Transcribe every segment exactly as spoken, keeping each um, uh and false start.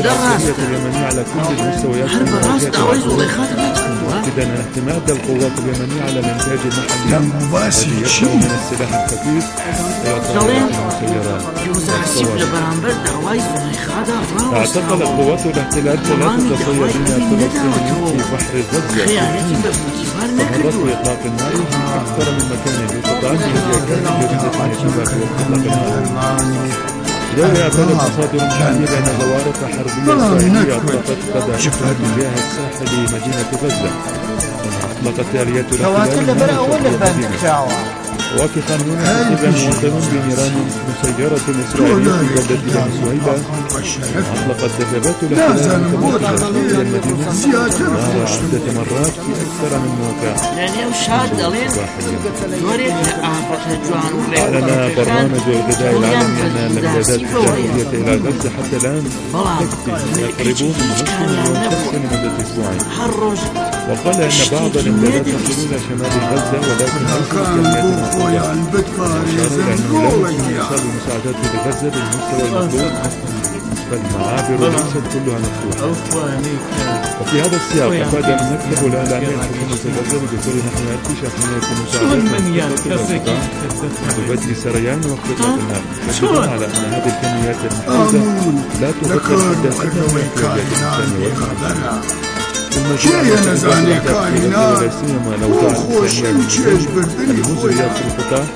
العسكرية اليمنية على كل المستويات في مؤكدا اعتماد القوات اليمنية على الإنتاج المحلي الذي يبدأ من السلاح الخفيف إلى الطائرات المسيرات. اعتقلت قوات الاحتلال ثلاثة صيادين فلسطينيين في بحر غزة، استمرت بإطلاق النار في أكثر من مكان يستطاع تهدئة جريمة الاعتداء وإطلاق النار. يروي اعتادت مصادر محلية بأن زوارق حربية إسرائيلية أطلقت قذائف اتجاه الساحل مدينة غزة. أطلقت آليات الاحتلال وفي قانون حسب مواطن بنيران مسيرة إسرائيلية في بلدة بني سويدة. أطلقت دبابات الاحتلال المتمركزة في المدينة نار عدة مرات في أكثر من موقع. أعلن برنامج الغذاء العالمي أن الإمدادات الداخلية إلى غزة حتى الآن تكفي يقربون من نصف مليون شخص لمدة أسبوعين، وقال أن بعض الإمدادات تصل إلى شمال غزة ولكن ليست كمية مطلوبة. أشار إلى أنه لا يمكن إيصال المساعدات لغزة بالمستوى المطلوب، فالمعابر ليست كلها مفتوحة. وفي هذا السياق أفاد المكتب الإعلامي الحكومي غزة بدخول نحو ألف شاحنة مساعدات ببدء سريان وقت إطلاق النار، مشددا على أن هذه الكميات المحدودة لا تغطي حد أدنى من احتياجات الإنسان والمعدن. شيء نزاني كائنات وخوش انشيش بربني خويا في القطاع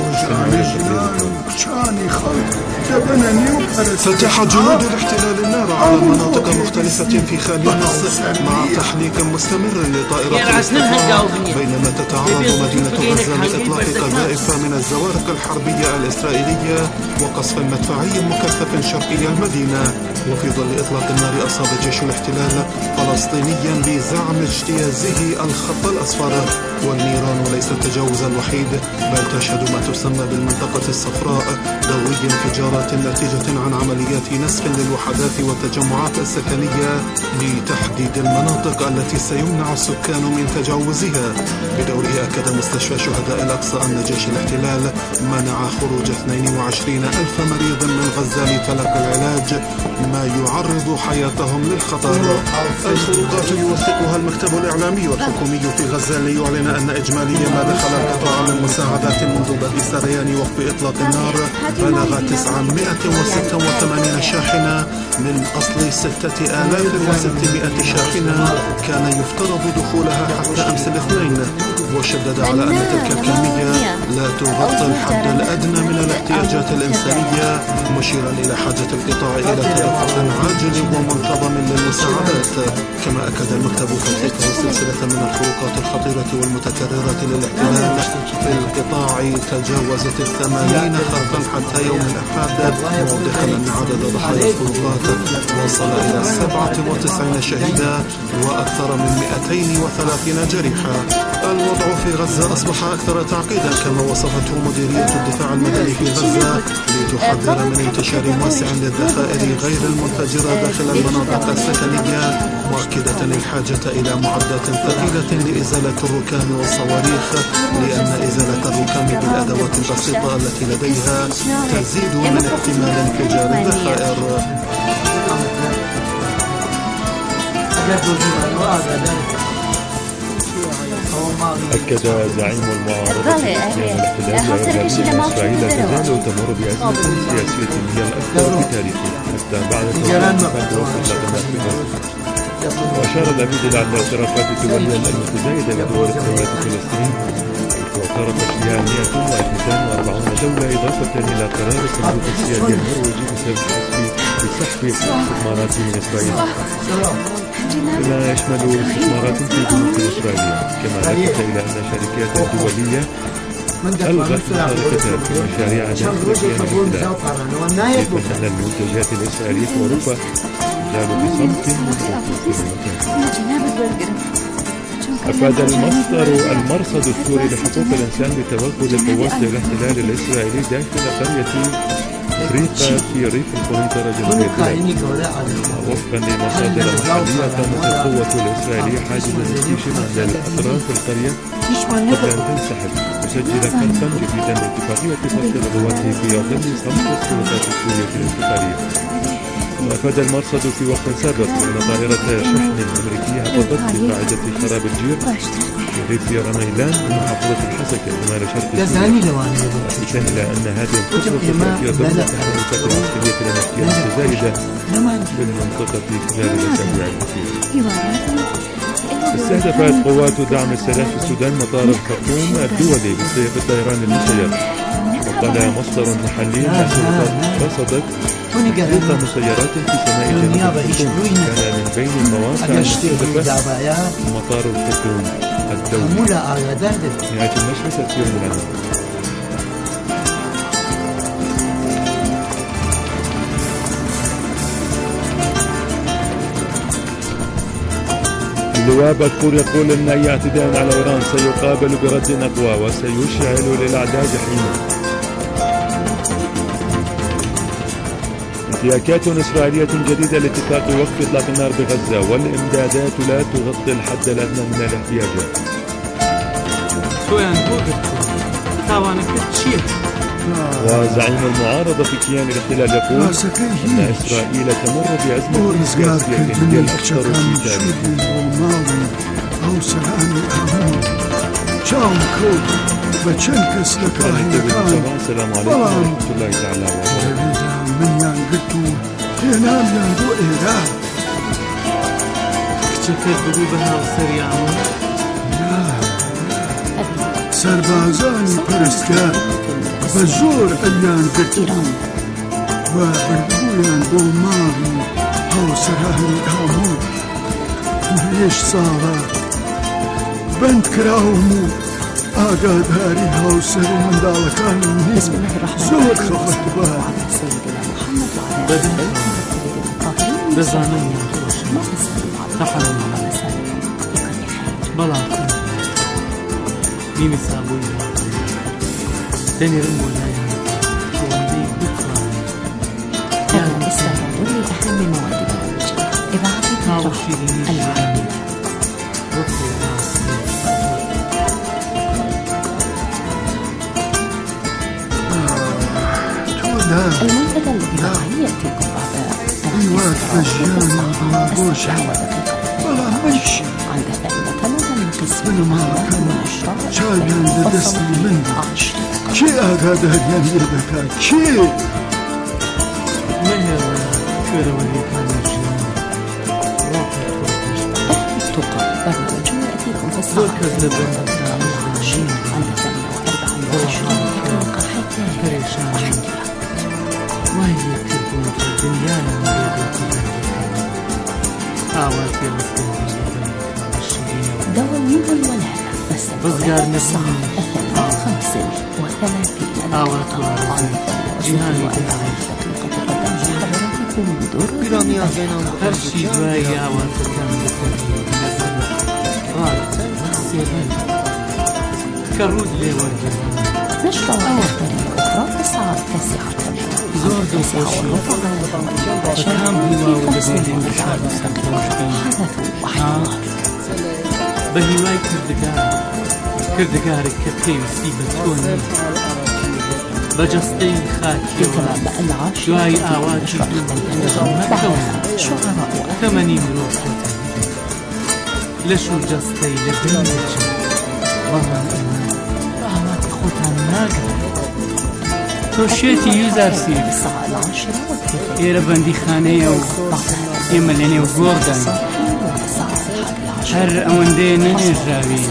شاني خلق تبنني فتح جنود الاحتلال النار على مناطق مختلفة في خان يونس مع تحليق مستمر لطائرات الاستطلاع، بينما تتعرض مدينة غزة لإطلاق قذائف من الزوارق الحربية الإسرائيلية وقصف مدفعي مكثف شرقي المدينة. وفي ظل إطلاق النار أصاب جيش الاحتلال فلسطينيا بزعم اجتيازه الخط الأصفر، والنيران ليس التجاوز الوحيد، بل تشهد ما تسمى بالمنطقة الصفراء دوي انفجارات ناتجة عن عمليات نسف للوحدات والتجمعات السكنية لتحديد المناطق التي سيمنع السكان من تجاوزها. بدوره أكد مستشفى شهداء الأقصى أن جيش الاحتلال منع خروج اثنين وعشرين ألف مريض من غزة لتلقي العلاج، ما يعرض حياتهم للخطر. الخروقات يوثقها المكتب الإعلامي والحكومي في غزة ليعلن أن إجمالي ما دخل القطاع من مساعدات منذ بدء سريان وقف إطلاق النار بلغ تسعمائة وستة وثمانين شاحنة من أصل ستة آلاف وستمائة شاحنة كان يفترض دخولها حتى أمس الاثنين، وشدد على أن تلك الكمية لا تغطي الحد الأدنى من الاحتياجات الإنسانية، مشيرا إلى حاجة القطاع إلى تدفق عاجل ومنتظم للمساعدات. كما أكد المكتب توثيقه سلسلة من الخروقات الخطيرة والمتكررة للاحتلال في القطاع تجاوزت الثمانين خرقا حتى يوم الأحد، موضحا أن عدد ضحايا الخروقات وصل إلى سبعة وتسعين شهيدا وأكثر من مئتين وثلاثين جريحا. الوضع في غزة أصبح أكثر تعقيدا، كما وصفته مديرية الدفاع المدني في غزة، لتحذر من انتشار واسع للذخائر غير المنفجرة داخل المناطق السكنية، مؤكدة الحاجة إلى معدات ثقيلة لإزالة الركام والصواريخ، لأن إزالة الركام بالأدوات البسيطة التي لديها تزيد من احتمال انفجار الذخائر. أكد زعيم المعارضة قيام الاحتلال أن إسرائيل لا تزال تمر بأزمة سياسية هي الأكبر في تاريخه حتى بعد توقف الإطلاق في غزة. وأشار العميد إلى أن الاعترافات الدولية المتزايدة بدول دولة فلسطين واعترفت بها مئة واثنين وأربعين دولة إضافة إلى قرار الصندوق السيادي النرويجي بسحب استثمارات من إسرائيل، بما يشمل استثمارات في البنوك الإسرائيلية. كما لفت إلى أن الشركات الدولية ألغت مشاركتها في مشاريع داخلية للاحتلال، كيف أن المنتجات الإسرائيلية في أوروبا تزال بصمت من حقوق المكان. أفاد المصدر المرصد السوري لحقوق الإنسان بتوغل قوات الاحتلال الإسرائيلي داخل قرية فريقة في ريف القنيطرة جنوب البلاد. وفقا لمصادر محلية كانت القوة الإسرائيلية حاجزة جيش عند الأطراف القرية قبل أن تنسحب، مسجلة خطا جديدا لاتفاقية فصل القوات في ظل صمت السلطات السورية الانتقالية. وأفاد المرصد في وقت سابق أن طائرة شحن أمريكية هبطت في قاعدة خراب الجير في ريف رميلان بمحافظة الحسكة شمال شرق سوريا، مؤشرا إلى أن هذه الخطوة تأتي ضمن التحركات العسكرية الأمريكية المتزايدة بالمنطقة خلال الأسابيع الأخيرة. استهدفت قوات دعم السلاح في السودان مطار الخرطوم الدولي بالطيران المسير. وقال مصدر محلي أن السلطات رصدت تحقيق مسيرات في سماء جنوب الخرطوم. كان من بين المواقع المستهدفة مطار الخرطوم الدولي. نهاية النشر تأثير العنوان. اللواء بكور يقول أن أي اعتداء على إيران سيقابل برد أقوى وسيشعل للأعداء جحيما. انتهاكات إسرائيلية جديدة لاتفاق وقف إطلاق النار بغزة، والإمدادات لا تغطي الحد الأدنى من الاحتياجات. وزعيم المعارضة في كيان الاحتلال يقول أن إسرائيل تمر بأزمة سياسية هي الأكثر في تاريخها. السلام عليكم ورحمة الله تعالى وبركاته. سربازانی پرستگار بزور ایان گرتون و بردبویان بو ماوی هاوسرهن هامو هیش ساوا بند کراومو آگاداری هاوسر مندالکانی نیز زور خفت بار بزانم تحرم بلاكم ميمي سابوي تاني رمو لايا وعندي بكرة هذا استعراض لأهم مواد البرامج إذاعة الطرح العالمية. المنتدى الإذاعي يأتيكم بعد ايوات فجيان وضماغوشة ولا منشي عند ثانية من قسم بنما كان شايان لدستي من شي آقاد هديان يردكا شي مهر كروالي كان الجنان التقى برنامج يأتيكم في الساعة العاشرة عند ثانية وأربعة وعشرين دقيقة حتى وحكرة. وهي تكون في الدنيا آواتي دواوين الولاء بزقار نسمي خمس وثلاثين آوات جهاني هر شي دواي آوات كان بتنين غالب سيبان كرود لي ورجل نشرة ومختلفة أخرى في الساعة التاسعة زور تسعة وربع فكام هوا ودبين مشاعر حدث وحوار بهواي كردگار كردگار كبكي وسيبة توني بجستين خاكي جواي آواتي مكونة ثمانين روح لشو جستي لبنجي والله الإيمان آواتي خوتان ناقر توشيتي يوزر سيب إيرا بندي خانية و إيماليني و غوردن هر ئەوەندەیە نەنێژراوی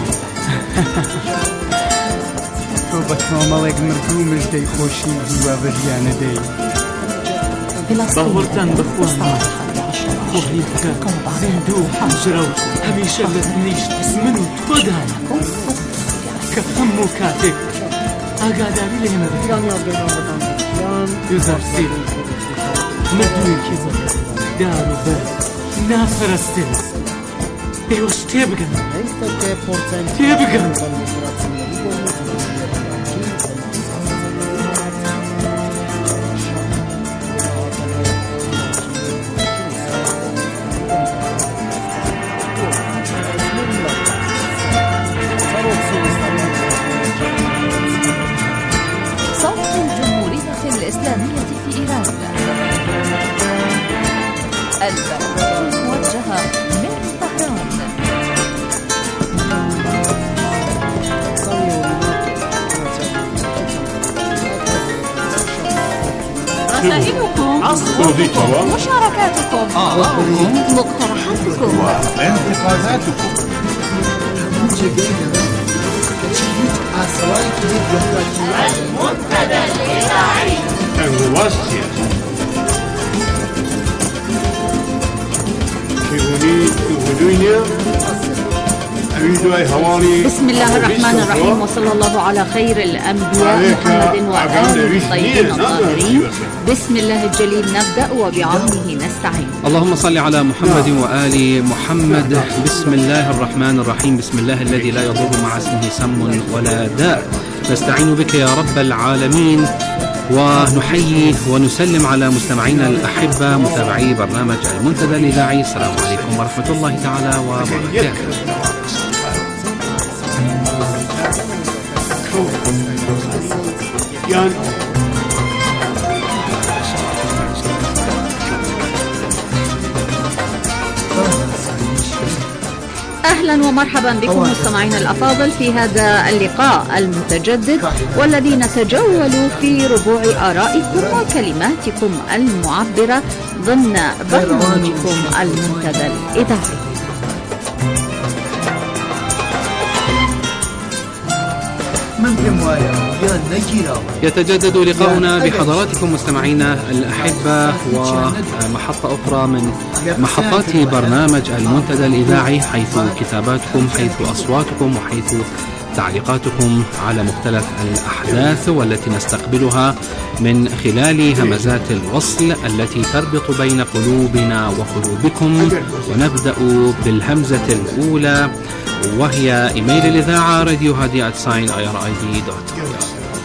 تۆ بە کۆمەڵێک مردوو مژدەی خۆشی دیوا بەژیانە دەی باوەڕتان بەخۆم خۆهی بکە زیندوو حەجرە و هەمیشە لە تنیشت من و تۆدان کە هەموو کاتێک ئاگاداری لە هێمە بکەن دوزار سیر مردوویەکی دار و بەر نافەرستێت پێوەش تێبگەن تێبگەن صوت الجمهورية الإسلامية في إيران. البرنامج موجهة من طهران. رسائلكم، مشاركاتكم، مقترحاتكم وانتقاداتكم. المنتدى الإذاعي الرواسية بسم الله الرحمن الرحيم، وصلى الله على خير الأنبياء محمد وآله الطيبين الطاهرين. بسم الله الجليل نبدأ وبعونه نستعين. اللهم صل على محمد وآل محمد. بسم الله الرحمن الرحيم. بسم الله الذي لا يضر مع اسمه سم ولا داء. نستعين بك يا رب العالمين، ونحيي ونسلم على مستمعينا الأحبة متابعي برنامج المنتدى الإذاعي. السلام عليكم ورحمة الله تعالى وبركاته. أهلا ومرحبا بكم مستمعينا الأفاضل في هذا اللقاء المتجدد، والذي نتجول في ربوع آرائكم وكلماتكم المعبرة ضمن برنامجكم المنتدى الإذاعي. يتجدد لقاؤنا بحضراتكم مستمعينا الأحبة، ومحطة أخرى من محطات برنامج المنتدى الإذاعي، حيث كتاباتكم، حيث أصواتكم، وحيث تعليقاتكم على مختلف الأحداث، والتي نستقبلها من خلال همزات الوصل التي تربط بين قلوبنا وقلوبكم. ونبدأ بالهمزة الأولى، وهي إيميل الإذاعة راديو هادي آت ساين آي آر آي دي دوت كوم.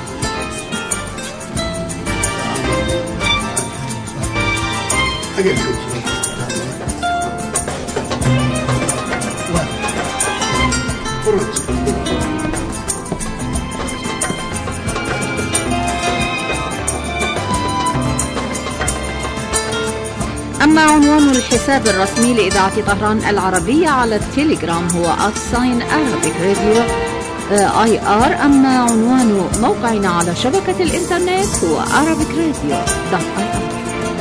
أما عنوان الحساب الرسمي لإذاعة طهران العربية على التليجرام هو آت ساين أرابيك راديو آي آر. أما عنوان موقعنا على شبكة الإنترنت هو أرابيك راديو دوت آي آر.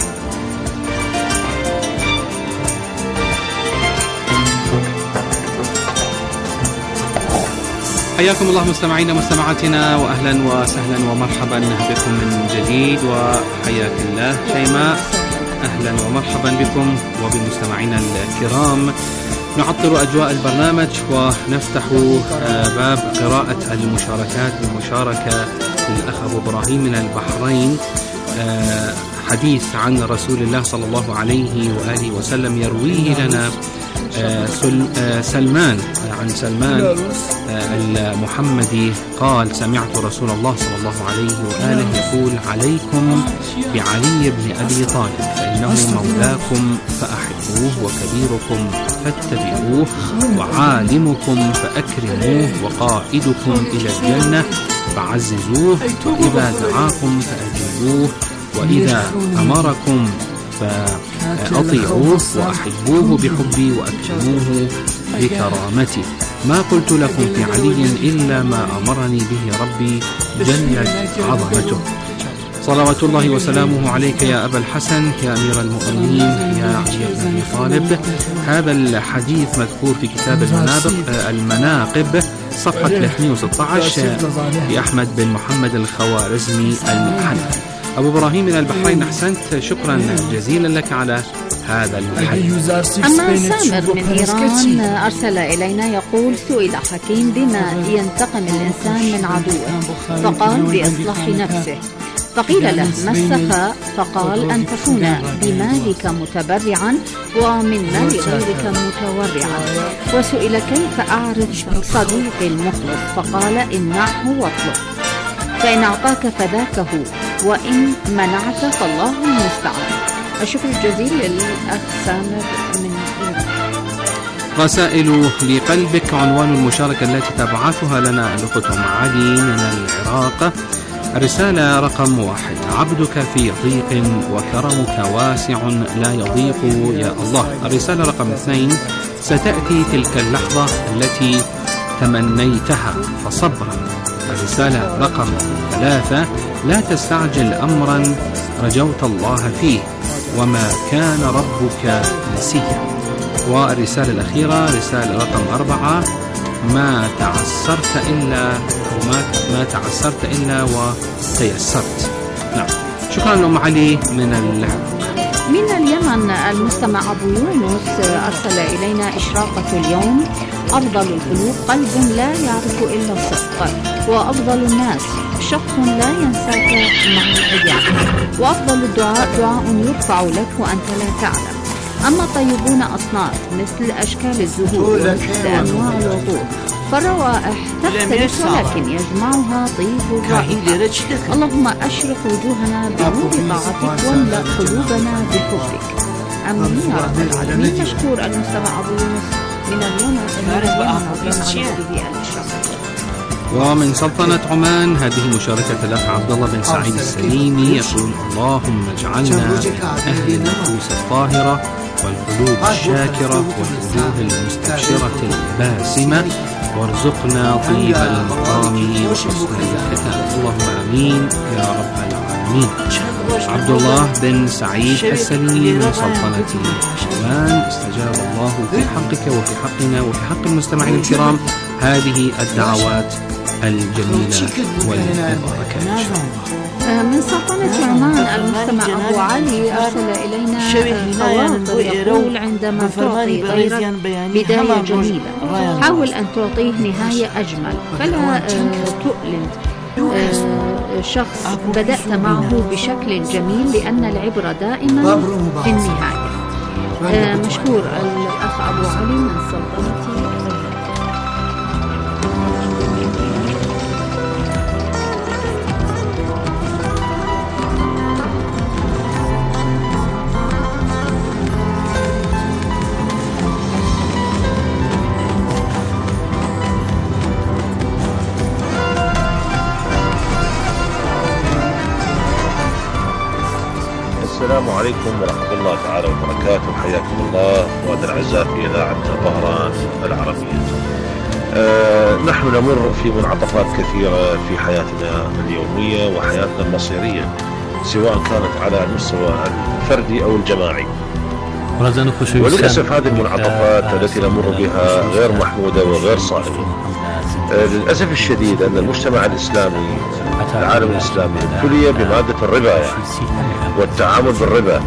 حياكم الله مستمعينا مستمعاتنا، وأهلا وسهلا ومرحبا بكم من جديد. وحياك الله شيماء، أهلا ومرحبا بكم وبمستمعينا الكرام. نعطر أجواء البرنامج ونفتح باب قراءة المشاركات بمشاركة للأخ أبو إبراهيم من البحرين، حديث عن رسول الله صلى الله عليه وآله وسلم يرويه لنا سلمان عن سلمان المحمدي قال: سمعت رسول الله صلى الله عليه وآله يقول: عليكم بعلي بن أبي طالب فإنه مولاكم فأحبوه، وكبيركم فاتبعوه، وعالمكم فأكرموه، وقائدكم إلى الجنة فعززوه، وإذا دعاكم فأجيبوه، وإذا أمركم فأطيعوه، وأحبوه بحبي، وأكرموه بكرامتي. ما قلت لكم في علي إلا ما أمرني به ربي جلت عظمته. صلوات الله وسلامه عليك يا أبا الحسن، يا أمير المؤمنين، يا علي بن أبي طالب. هذا الحديث مذكور في كتاب المناقب المناقب صفحة ثلاثمئة وستة عشر لأحمد بن محمد الخوارزمي الحنفي. أبو إبراهيم من البحرين، أحسنت، شكرا جزيلا لك على هذا الحديث. أما سامر من إيران أرسل إلينا يقول: سئل حكيم بما ينتقم الإنسان من عدوه، فقال: بإصلاح نفسه. فقيل له: ما السخاء؟ فقال: أن تكون بمالك متبرعا ومن مال غيرك متورعا. وسئل: كيف أعرف صديقي المخلص؟ فقال: امنعه واطلب، فإن أعطاك فذاك هو، وإن منعت فالله المستعان. الشكر الجزيل للأخ سامر من إيران. رسائل لقلبك عنوان المشاركة التي تبعثها لنا الأخت أم علي من العراق. الرسالة رقم واحد: عبدك في ضيق وكرمك واسع لا يضيق يا الله. الرسالة رقم اثنين: ستأتي تلك اللحظة التي تمنيتها فصبرا. الرسالة رقم ثلاثة: لا تستعجل أمرا رجوت الله فيه وما كان ربك نسيا. والرسالة الأخيرة رسالة رقم أربعة: ما تعسرت إلا وما ما تعسرت إلا وتيسرت. نعم، شكرا لأم علي من العراق. من اليمن المستمع أبو يونس أرسل إلينا إشراقة اليوم: أفضل القلوب قلب لا يعرف إلا الصدق، وأفضل الناس شخص لا ينساك مع الأيام، وأفضل الدعاء دعاء يرفع لك وأنت لا تعلم. أما طيبون أصناف مثل أشكال الزهور ومثل أنواع العطور، فالروائح تختلف ولكن يجمعها طيب الرائحة. اللهم أشرق وجوهنا بنور طاعتك واملأ قلوبنا بحبك، آمين يا رب العالمين. مشكور المستمع أبو يونس من اليمن. ومن سلطنة عمان هذه مشاركة الأخ عبد الله بن سعيد السليمي يقول: اللهم اجعلنا من أهل النفوس الطاهرة والقلوب الشاكرة والوجوه المستبشرة الباسمة، وارزقنا طيب المقام وحسن الختام. اللهم آمين يا رب العالمين. عبد الله بن سعيد السليمي من سلطنة عمان: استجاب الله في حقك وفي حقنا وفي حق المستمعين الكرام هذه الدعوات الجميلة والمباركات. من سلطنة عمان المستمع أبو علي أرسل إلينا خواطر يقول: عندما تعطي غيرك بداية جميلة حاول أن تعطيه نهاية أجمل، فلا تؤلم شخص بدأت معه بشكل جميل، لأن العبرة دائما في النهاية. مشكور الأخ أبو علي من سلطنة. السلام عليكم ورحمة الله تعالى وبركاته. حياكم الله أخواتي الأعزاء في إذاعة طهران العربية. أه نحن نمر في منعطفات كثيرة في حياتنا اليومية وحياتنا المصيرية، سواء كانت على المستوى الفردي أو الجماعي، وللأسف هذه المنعطفات التي نمر بها غير محمودة وغير صائبة. أه للأسف الشديد أن المجتمع الإسلامي، العالم الإسلامي، ابتلي بمادة الربا يعني والتعامل بالربا.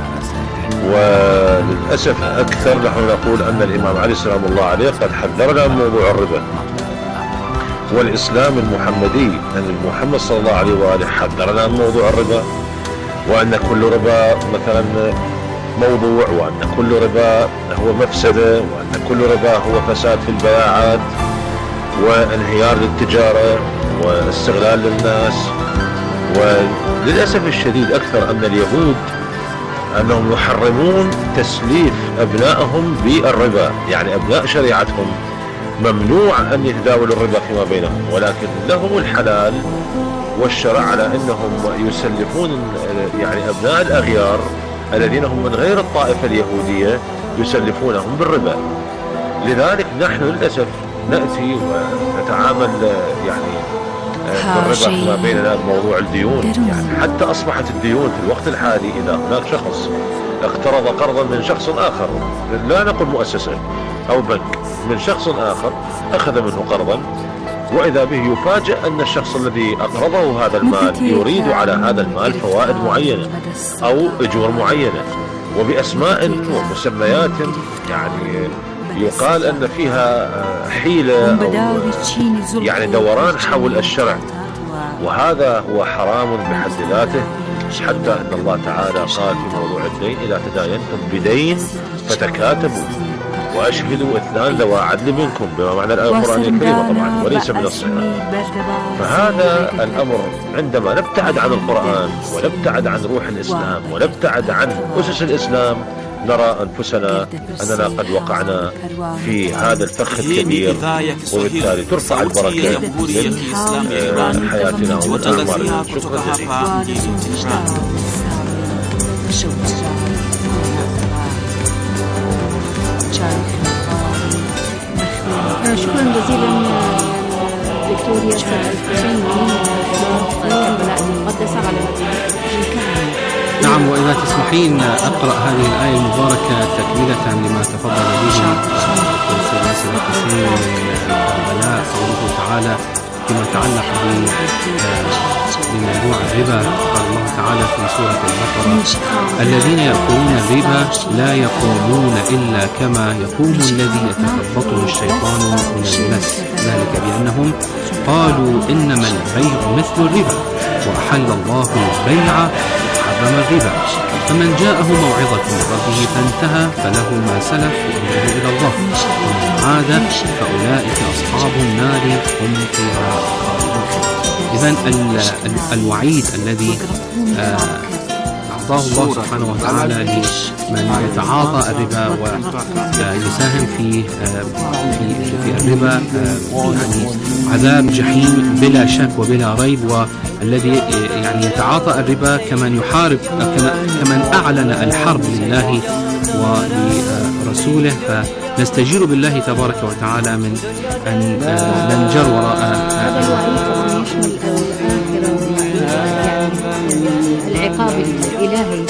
وللأسف أكثر نحن نقول أن الإمام علي سلام الله عليه قد حذرنا من موضوع الربا، والإسلام المحمدي أن محمد صلى الله عليه وآله حذرنا من موضوع الربا، وأن كل ربا مثلا موضوع، وأن كل ربا هو مفسدة، وأن كل ربا هو فساد في البياعات وانهيار للتجارة واستغلال للناس. وللأسف الشديد أكثر أن اليهود أنهم يحرمون تسليف أبنائهم بالربا، يعني أبناء شريعتهم ممنوع أن يتداولوا الربا فيما بينهم، ولكن لهم الحلال والشرع على أنهم يسلفون يعني أبناء الأغيار الذين هم من غير الطائفة اليهودية يسلفونهم بالربا. لذلك نحن للأسف نأتي ونتعامل يعني بالربا فيما بيننا بموضوع الديون. يعني حتى أصبحت الديون في الوقت الحالي إذا هناك شخص اقترض قرضا من شخص آخر، لا نقول مؤسسة أو بنك، من شخص آخر أخذ منه قرضا، وإذا به يفاجأ أن الشخص الذي أقرضه هذا المال يريد على هذا المال فوائد معينة أو أجور معينة وبأسماء ومسميات يعني يقال أن فيها حيلة أو يعني دوران حول الشرع، وهذا هو حرام بحد ذاته، حتى أن الله تعالى قال في موضوع الدين: إذا تداينتم بدين فتكاتبوا وأشهدوا اثنان ذوى عدل منكم، بما معنى الآية القرآنية الكريمة طبعا وليس من الصحة. فهذا الأمر عندما نبتعد عن القرآن ونبتعد عن روح الإسلام ونبتعد عن أسس الإسلام نرى أنفسنا أننا قد وقعنا في هذا الفخ الكبير، وبالتالي ترفع البركة من حياتنا ومن أعمارنا. شكرا جزيلا. شكرا جزيلا دكتور ياسر الحسين من الولايات المقدسة على مدينة. نعم، وإذا تسمحين أقرأ هذه الآية المباركة تكملة لما تفضل به الدكتور ياسر الحسين من كربلاء. قوله تعالى فيما يتعلق بموضوع الربا، قال الله تعالى في سورة البقرة: الذين يأكلون الربا لا يقومون إلا كما يقوم الذي يتخبطه الشيطان من المس، ذلك بأنهم قالوا إنما البيع مثل الربا وأحل الله البيع وحرم الربا، فمن جاءه موعظة من ربه فانتهى فله ما سلف وأمره إلى الله، ومن عاد فأولئك أصحاب النار هم فيها خالدون. إذن الوعيد الذي أعطاه الله سبحانه وتعالى لمن يتعاطى الربا ويساهم في في الربا يعني عذاب جحيم بلا شك وبلا ريب، والذي يعني يتعاطى الربا كمن يحارب كمن أعلن الحرب لله ولرسوله. فنستجير بالله تبارك وتعالى من أن ننجر وراء العقاب الإلهي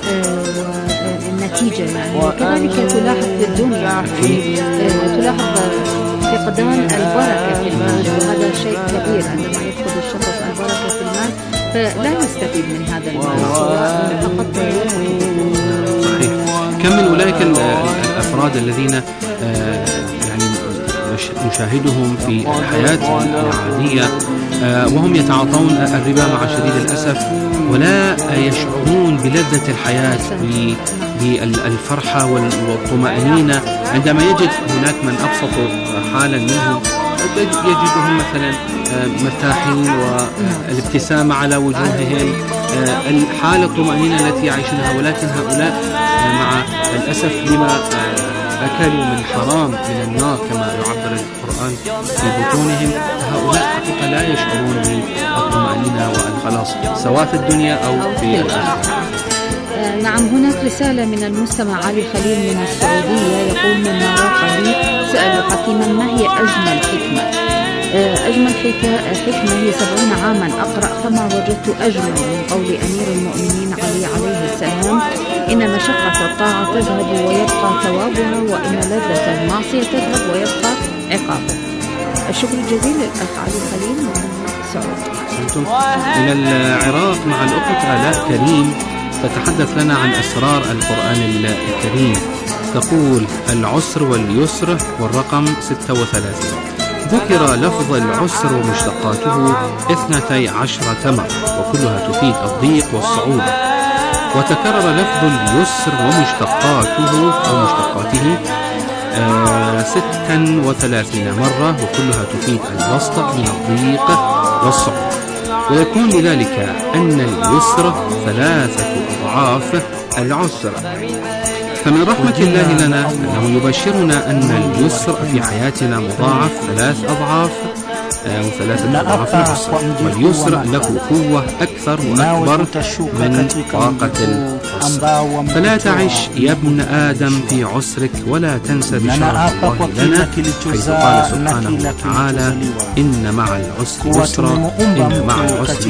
والنتيجة يعني. وكذلك تلاحظ في الدنيا تلاحظ فقدان البركة في المال، وهذا شيء كبير. عندما يفقد الشخص البركة في المال فلا يستفيد من هذا المال فقط. صحيح. كم من أولئك الأفراد الذين يعني نشاهدهم في الحياة العادية وهم يتعاطون الربا مع شديد الأسف، ولا يشعرون بلذة الحياة بالفرحة والطمأنينة عندما يجد هناك من أبسط حالا منهم يجدهم مثلا مرتاحين والابتسامة على وجوههم، الحالة الطمأنينة التي يعيشونها. ولكن هؤلاء مع الأسف لما أكلوا من حرام من النار كما يعبر القرآن في بطونهم، هؤلاء حقيقة لا يشعرون بالطمأنينة والخلاص سواء في الدنيا أو في الآخرة. نعم، هناك رسالة من المستمع علي خليل من السعودية يقول: من راق لي سأل حكيما ما هي أجمل حكمة؟ أجمل حكمة هي سبعون عاما أقرأ فما وجدت أجمل من قول أمير المؤمنين علي عليه السلام: إن مشقة الطاعة تذهب ويبقى ثوابها، وإن لذة المعصية تذهب ويبقى عقابها. الشكر الجزيل للأخ علي خليل من السعودية. إلى العراق مع الأخت آلاء كريم تتحدث لنا عن أسرار القرآن الكريم. تقول: العسر واليسر والرقم ستة وثلاثين. ذكر لفظ العسر ومشتقاته اثنتي عشرة مرة وكلها تفيد الضيق والصعوبة، وتكرر لفظ اليسر ومشتقاته أو مشتقاته آه ستا وثلاثين مرة وكلها تفيد البسط من الضيق والصعوبة. ويكون بذلك أن اليسر ثلاثة أضعاف العسر. فمن رحمة الله لنا أنه يبشرنا أن اليسر في حياتنا مضاعف ثلاث أضعاف وثلاثة أضعاف العسر، واليسر له قوة أكثر وأكبر من طاقة العسر. فلا تعش يا ابن آدم في عسرك ولا تنسى بشرى الله لنا، حيث قال سبحانه وتعالى: إن مع العسر يسرا إن مع العسر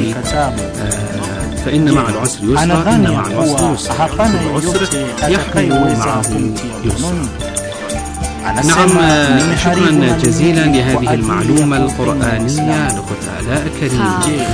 آه فإن مع العسر يسرا إن مع العسر يسرا العسر يحمل معه يسرا. نعم، شكرا جزيلا لهذه المعلومة القرآنية لأخت آلاء كريم.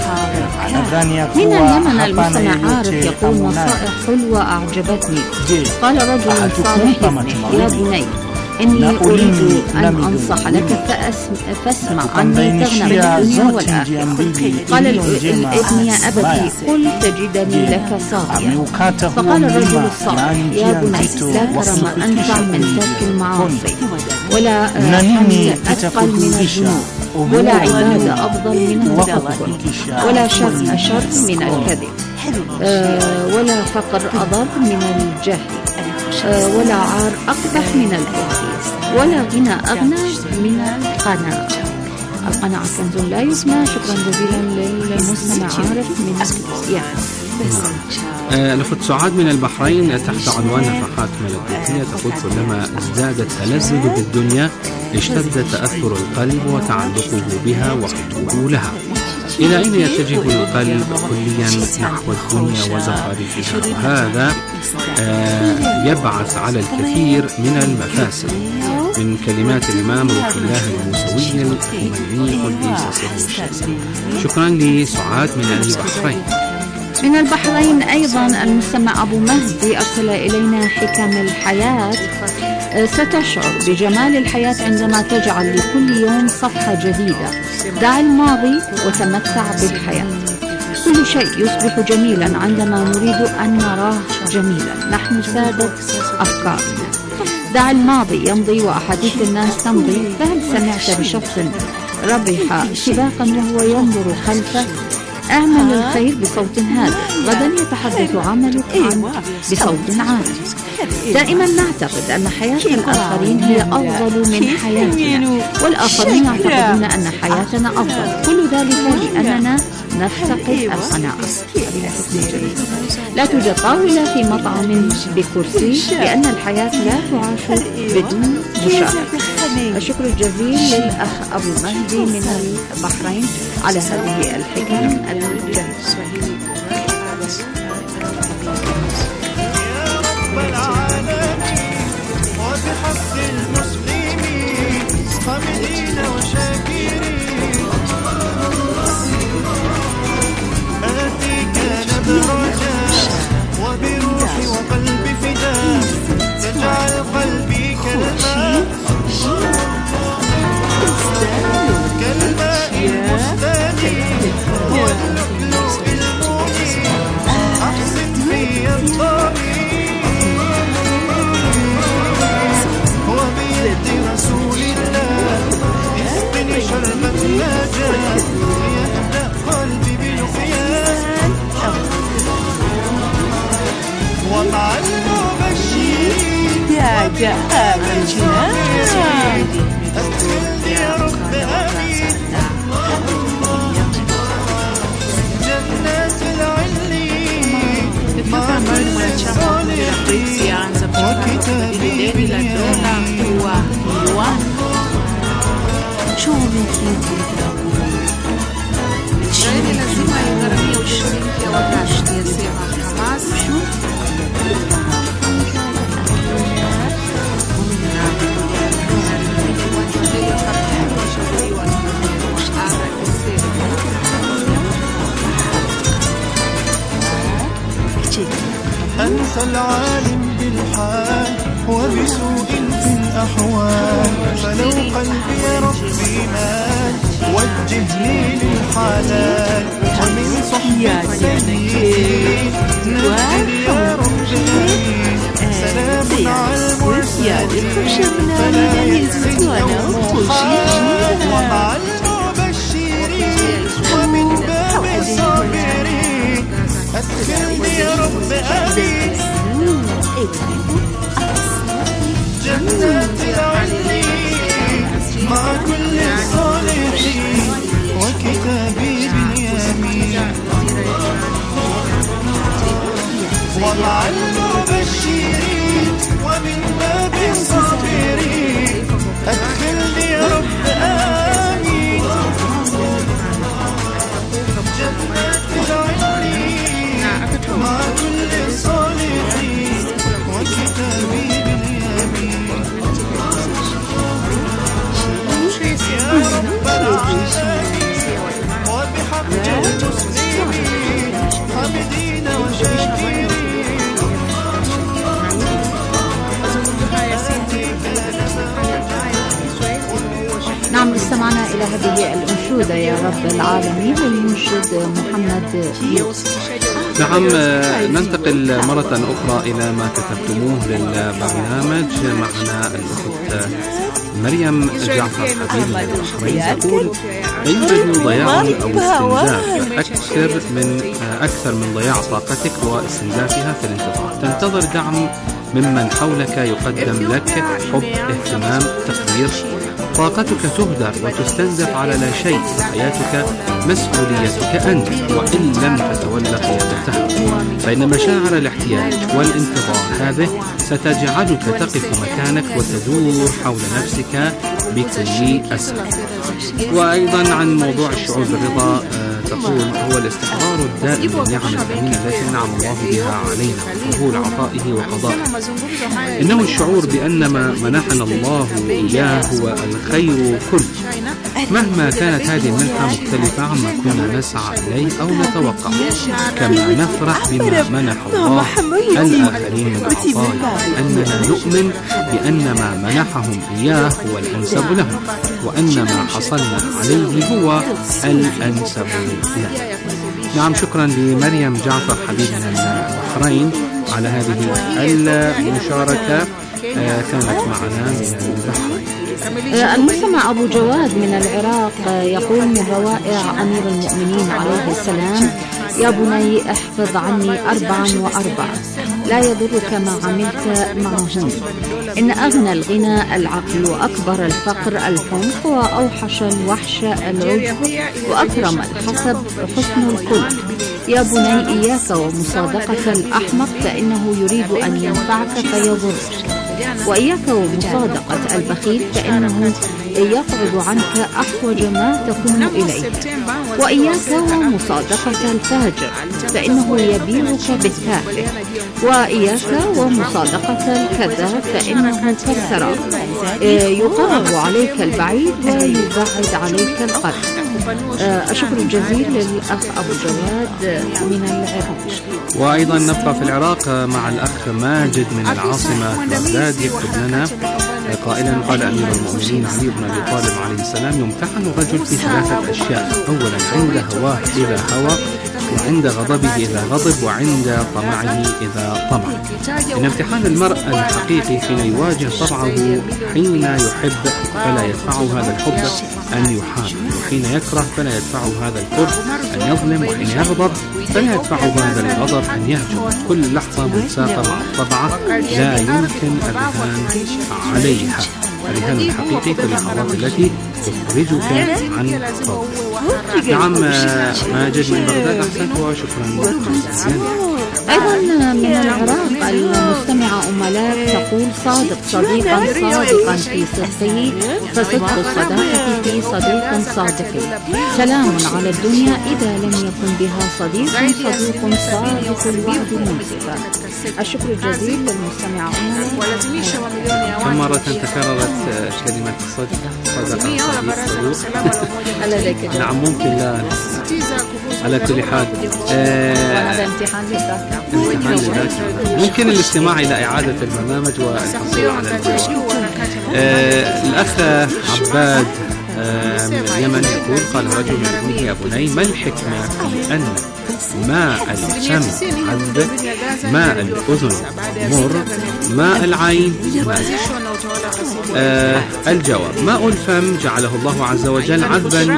من اليمن المستمع عارف يقول: نصائح حلوة أعجبتني. قال رجل صالح: يا بني إني أريد أن أنصح لك فاسمع عني تغنى من الدنيا والآخرة. قال الابن: يا أبتي قل تجدني لك صاغيا. فقال الرجل الصالح: يا بني لا كرم أنفع من ترك المعاصي، ولا حمل أثقل من الذنوب، ولا عبادة أفضل من التدبر، ولا شر أشر من الكذب، ولا فقر أضر من الجهل. ولا عار أقبح من البخل، ولا غنى أغنى من القناعة. القناعة كنز لا يفنى. شكرا جزيلا للمستمع عارف من يعني. آه الأخت سعاد من البحرين تحت عنوان نفحات ملكوتية تقول: كلما ازداد التلذذ بالدنيا اشتد تأثر القلب وتعلقه بها وحبه لها. إلى أين يتجه القلب كليا؟ نحو الدنيا وزخارفها، وهذا آه يبعث على الكثير من المفاسد. من كلمات الإمام روح الله الموسوي الخميني قديس سره الشريف. شكرا لسعاد من البحرين. من البحرين أيضا المستمع أبو مهدي أرسل إلينا: حكم الحياة. ستشعر بجمال الحياة عندما تجعل لكل يوم صفحة جديدة. دع الماضي وتمتع بالحياة. كل شيء يصبح جميلا عندما نريد أن نراه جميلا. نحن سادة أفكارنا. دع الماضي يمضي وأحاديث الناس تمضي. فهل سمعت بشخص ربح سباقا وهو ينظر خلفه؟ اعمل الخير بصوت هادئ، غدا يتحدث عملك عنه بصوت عالي. دائما نعتقد أن حياة الآخرين هي أفضل من حياتنا، والآخرين يعتقدون أن حياتنا أفضل. كل ذلك لأننا نفتقد القناعة. لا توجد طاولة في مطعم بكرسي، لأن الحياة لا تعاش بدون مشاركة. الشكر الجزيل للأخ أبو مهدي من البحرين على هذه الحكم الجميلة. وبحق المسلمين حامدين وشاكرين، آتيك نبرجا وبروحي وقلبي فداء، تجعل قلبي كالماء كالماء المستديم واللؤلؤ المبين، أحسن في الطريق وبيد رسول الله، اسقني شربة النجاة ليهدأ قلبي بلقياه، ومع المبشرين يا جاء الجنان أدخلني يا رب آمين جنات العليين مع كل صالحين وكتابي باليمين. شو ممكن غير lazima igharamia ushiriki wa Rashid yasema Hamas شو أنت العالم بالحال وبسوء في الأحوال، فلو قلبي يا ربي مال وجهني للحلال، ومن صحبة سيدي نجني يا ربي. سلام على المرسلين فلا يزيدهم محال، ومع المبشرين ومن باب الصابرين أدخلني يا رب آمين جنات العليين مع كل الصالحين وكتابي باليمين، ومع المبشرين ومن باب الصابرين أدخلني يا رب آمين جنات العليين مع كل الصالحين وكتابي باليمين، يا رب العالمين وبحق المسلمين حامدين وشاكرين. نعم، استمعنا إلى هذه الأنشودة يا رب العالمين للمنشد محمد يوسف. نعم، ننتقل مرة أخرى إلى ما كتبتموه للبرنامج. معنا الأخت مريم جعفر حبيب من البحرين تقول: يوجد ضياع أو استنزاف أكثر من أكثر من ضياع طاقتك واستنزافها في الانتظار. تنتظر دعم ممن حولك يقدم لك حب، اهتمام، تقدير. طاقتك تهدر وتستنزف على لا شيء، حياتك مسؤوليتك أنت، وإن لم تتولى قيادتها، فإن مشاعر الاحتياج والانتظار هذه ستجعلك تقف مكانك وتدور حول نفسك بكل أسف. وأيضا عن موضوع الشعور بالرضا تقول: هو الاستحضار الدائم للنعم الثمينة التي نعم الله بها علينا وقبول عطائه وقضائه. إنه الشعور بأن ما منحنا الله إياه هو الخير كله، مهما كانت هذه المنحة مختلفة عما كنا نسعى إليه أو نتوقع، كما نفرح بما منح الله الآخرين من عطايا، أننا نؤمن بأن ما منحهم إياه هو الأنسب لهم، وأن ما حصلنا عليه هو الأنسب لنا. نعم، شكرا لمريم جعفر حبيبنا من البحرين على هذه المشاركة، كانت معنا من البحرين. المستمع أبو جواد من العراق يقول: من روائع أمير المؤمنين عليه السلام: يا بني احفظ عني أربعا وأربعا، لا يضرك ما عملت معهن، إن أغنى الغنى العقل، وأكبر الفقر الحنق، وأوحش الوحش العجب، وأكرم الحسب حسن الخلق. يا بني إياك ومصادقة الأحمق، فإنه يريد أن ينفعك فيضرك، وإياك ومصادقة البخيل، فإنه يقعد عنك أحوج ما تكون إليه، وإياك ومصادقة الفاجر، فإنه يبيعك بالتافه، وإياك ومصادقة الكذاب، فإنه كالسراب يقرب عليك البعيد ويبعد عليك القرب. الشكر الجزيل للأخ أبو جواد من العراق. وأيضا نبقى في العراق مع الأخ ماجد من العاصمة بغداد، يكتب لنا قائلا: قال أمير المؤمنين علي بن أبي طالب عليه السلام: يمتحن الرجل في ثلاثة أشياء: أولا عند هواه إذا هوى، وعند غضبه إذا غضب، وعند طمعه إذا طمع. إن امتحان المرء الحقيقي حين يواجه طبعه حين يحب فلا يدفعه هذا الحب أن يحارب، وحين يكره فلا يدفعه هذا الكره أن يظلم، وحين يغضب فلا يدفعه هذا الغضب أن يهجم. كل لحظة متساقة مع الطبعة لا يمكن الرهان عليها. الرهان الحقيقي في اللحظات التي تخرجك عن طبعك. نعم ماجد من بغداد، أحسنت وشكرا جزيلا. أيضا من العراق المستمعة أملاك تقول: صادق صديقا صادقا في صدقه، فصدق الصداقة في صديق صادق. سلام على الدنيا إذا لم يكن بها صديق، صديق صادق بعد المنزفة. الشكر الجزيل للمستمعة أملاك. كم مرة تكررت كلمة الصدق؟ صدق صديق. نعم، ممكن لا على كل حال. هذا امتحان للذاكرة. ممكن الاستماع إلى إعادة البرنامج والحصول على الجواب. آه الأخ عباد آه من اليمن يقول: قال رجل لابنه: يا بني، ما الحكمة في أن ماء الفم عذب، ماء الأذن مر، ماء العين ماء؟ آه الجواب: ماء الفم جعله الله عز وجل عذبا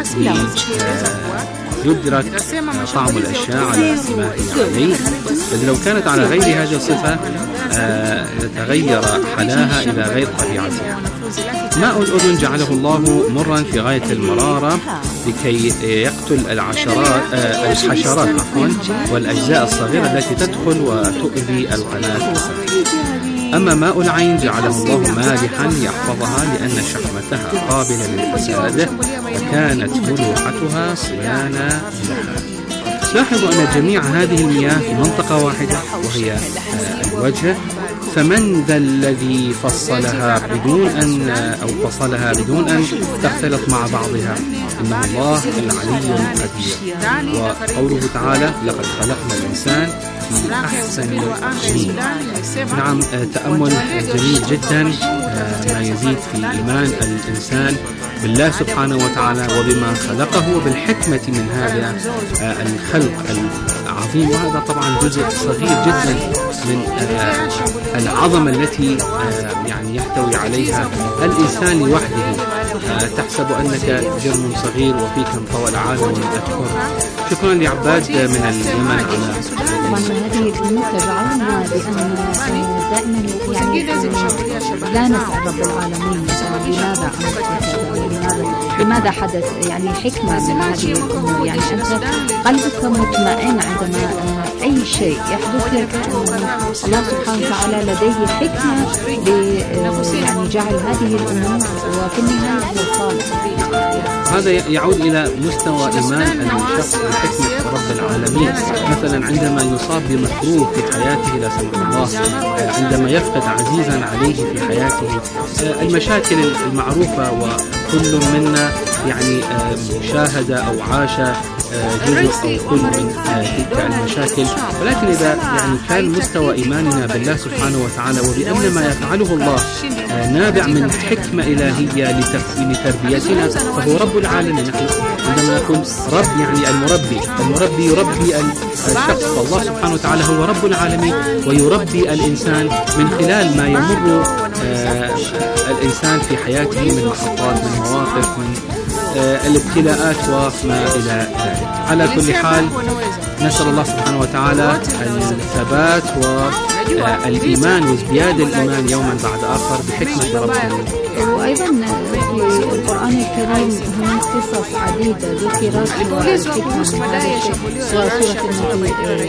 يدرك طعم الأشياء على ما هي عليه، إذ لو كانت على غير هذه الصفة يتغير حلاها إلى غير طبيعتها. ماء الأذن جعله الله مرا في غاية المرارة لكي يقتل العشرات الحشرات عفوا والأجزاء الصغيرة التي تدخل وتؤذي القناة. أما ماء العين جعله الله مالحا يحفظها لأن شحمتها قابلة للفساد، وكانت ملوحتها صيانة لها. لاحظوا أن جميع هذه المياه في منطقة واحدة وهي الوجه، فمن ذا الذي فصلها بدون أن أو فصلها بدون أن تختلط مع بعضها؟ إنه الله العلي القدير. وقوله تعالى: لقد خلقنا الإنسان في أحسن تقويم. نعم، تأمل جميل جدا ما يزيد في إيمان الإنسان بالله سبحانه وتعالى وبما خلقه وبالحكمة من هذا الخلق عظيم، وهذا طبعا جزء صغير جدا من العظمة التي يعني يحتوي عليها الإنسان لوحده. تحسب أنك جرم صغير وفيك انطوى العالم أكبر. شكرا لعباد من اليمن على طبعا هذه الكلمة تجعلنا بأن دائما يعني لا نسأل رب العالمين لماذا لماذا لماذا حدث، يعني حكمة من هذه الأمور. يعني أنت قلبك مطمئن عندما أي شيء يحدث لك الله سبحانه وتعالى لديه حكمة يعني جعل هذه الأمور وفي النهاية صالح. هذا يعود إلى مستوى إيمان الشخص بحكمة رب العالمين. مثلا عندما يصاب بمكروه في حياته لا سمح الله، عندما يفقد عزيزا عليه في حياته، المشاكل المعروفة وكل منا يعني شاهد أو عاش جزء أو كل من تلك المشاكل. ولكن إذا يعني كان مستوى إيماننا بالله سبحانه وتعالى وبأن ما يفعله الله نابع من حكمة إلهية لتربيتنا، فهو رب العالمين. نحن عندما نكون رب يعني المربي المربي يربي الشخص، فالله سبحانه وتعالى هو رب العالمين ويربي الإنسان من خلال ما يمر الإنسان في حياته من محطات، من مواقف، من الابتلاءات وما إلى ذلك. على كل حال نسأل الله سبحانه وتعالى الثبات والإيمان وازدياد الإيمان يوما بعد آخر بحكمة ربنا. وأيضا في القرآن الكريم هناك قصص عديدة ذكرت والحكمة من هذا الشيء. وسورة النبي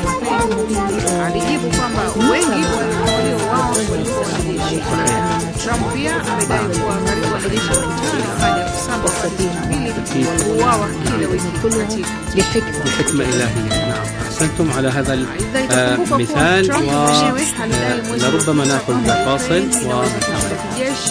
بحكمة إلهية. نعم، أحسنتم على هذا المثال. ولربما نأخذ فاصل ونتابع.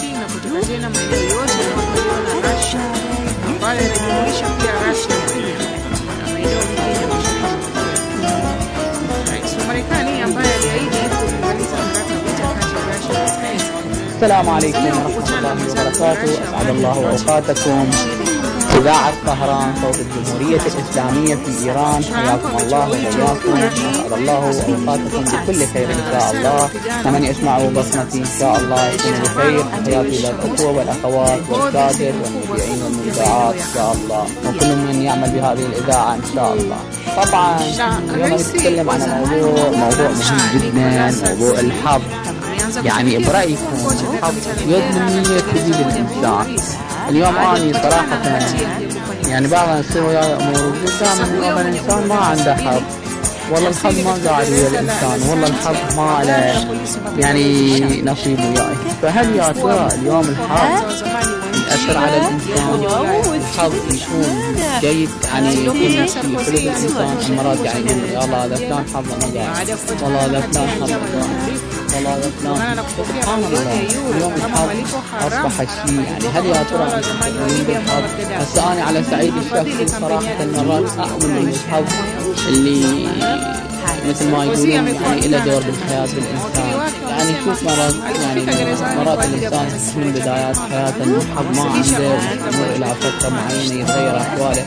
السلام عليكم ورحمة الله وبركاته. أسعد الله أوقاتكم. إذاعة طهران صوت الجمهورية الإسلامية في إيران، حياكم الله وبياكم. أسعد الله أوقاتكم بكل خير إن شاء الله. ومن يسمع بصمتي إن شاء الله يكون بخير. حياتي للأخوة والأخوات والتاجر والمذيعين والمذيعات إن شاء الله، وكل من يعمل بهذه الإذاعة إن شاء الله. طبعا اليوم نتكلم عن موضوع موضوع مهم جدا، موضوع الحظ. يعني برأيكم الحظ يضمن نية تزيد الإنسان؟ اليوم أنا صراحة يعني بعض يصير وياي أمور قدام الإنسان ما عنده حظ، والله الحظ ما قاعد ويا الإنسان، والله الحظ ما له يعني نصيب وياي. فهل يا ترى اليوم الحظ يأثر على الإنسان؟ الحظ يكون جيد يعني يكون في قلوب الإنسان مرات يعني يقول يا الله هذا فلان حظه ما قاعد، والله هذا فلان حظه قاعد، والله هذا فلان. سبحان الله، اليوم الحظ أصبح شيء يعني. هل يا ترى مؤمنين بالحظ؟ هسه أنا على سعيد الشخصي صراحة مرات أؤمن بالحظ اللي مثل ما يقولون يعني إلى دور بالحياة بالإنسان. يعني شوف مرات يعني مرات الإنسان من بدايات حياته الحظ ما عنده يمر إلى فترة معينة يتغير أحواله.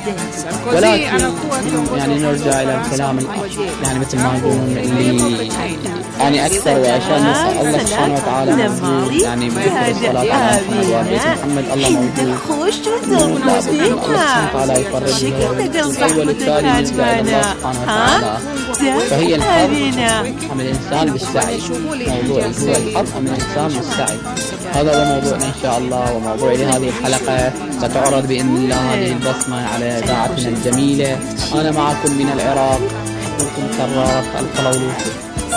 ولكن يعني نرجع إلى الكلام يعني مثل ما يقولون اللي يعني أكثر وعشان نسأل الله سبحانه وتعالى موجود، يعني بذكر الصلاة على محمد وآل محمد الله موجود. الله سبحانه وتعالى يفرج الأول الثاني يرجع إلى الله سبحانه وتعالى. فهي الحظ من الإنسان بالسعي. موضوع هو الحظ من الإنسان بالسعي. هذا هو موضوعنا إن شاء الله، وموضوع لهذه الحلقة ستعرض بإذن الله هذه البصمة على إذاعتنا الجميلة. أنا معكم من العراق أخوكم كرار القلولوسي.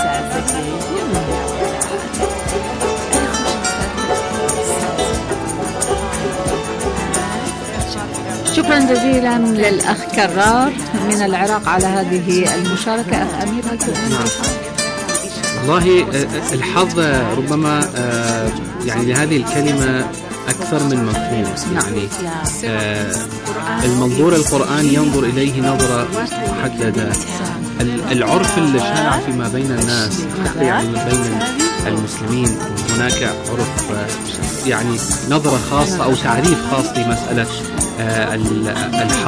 شكرا جزيلا للأخ كرار من العراق على هذه المشاركة. أخ أمير والله الحظ ربما يعني لهذه الكلمة أكثر من مفهوم. يعني المنظور القرآني ينظر إليه نظرة محددة. العرف اللي شائع فيما بين الناس حتى يعني بين المسلمين هناك عرف يعني نظرة خاصة أو تعريف خاص لمسألة الحظ.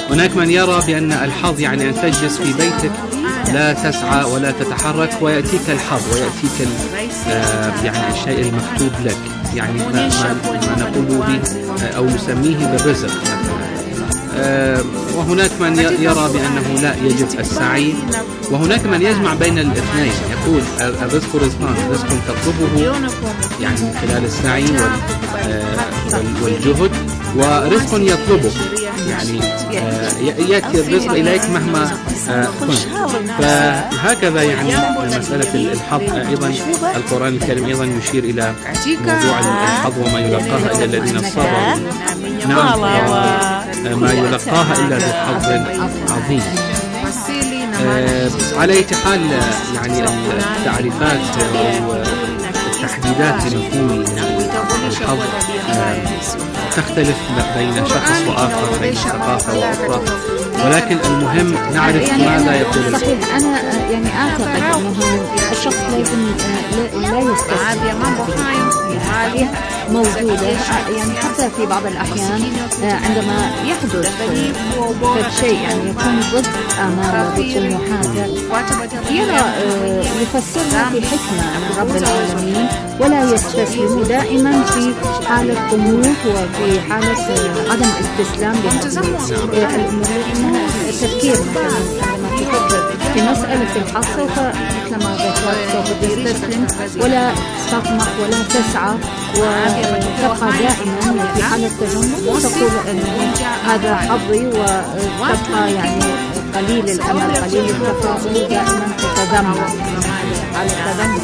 هناك من يرى بأن الحظ يعني أن تجلس في بيتك لا تسعى ولا تتحرك ويأتيك الحظ ويأتيك آه يعني الشيء المكتوب لك، يعني ما, ما نقول به أو نسميه بالرزق مثلا. آه وهناك من يرى بأنه لا يجب السعي، وهناك من يجمع بين الاثنين يقول الرزق رزقان، رزق تطلبه يعني من خلال السعي والجهد، ورزق يطلبه يعني يأتي الرزق إليك مهما كنت. فهكذا يعني مسألة الحظ أيضا القرآن الكريم أيضا يشير إلى موضوع الحظ وما يلقاها إلا الذين صبروا. نعم، ما يلقاها إلا ذو حظ عظيم. آه على أي حال يعني التعريفات والتحديدات لمفهوم الحظ آه تختلف بين شخص وآخر، بين ثقافة وأخرى، ولكن المهم نعرف ماذا يقول. صحيح، أنا يعني أعتقد أنه الشخص لازم لا يستسلم، هذه موجودة يعني حتى في بعض الأحيان عندما يحدث شيء يعني يكون ضد آمال ضد طموحاته، يرى يفسرها في حكمة من رب العالمين ولا يستسلم، دائما في حالة طموح وفي حالة عدم استسلام لهذه الأمور. التفكير مثلا عندما تفكر في مسألة الحظ سوف مثل ما ذكرت سوف تستسلم ولا تطمح ولا تسعى وتبقى دائما في حالة تجمد وتقول أنه هذا حظي، وتبقى يعني قليل الأمل قليل التفاؤل، دائما تتذمر على التذمر.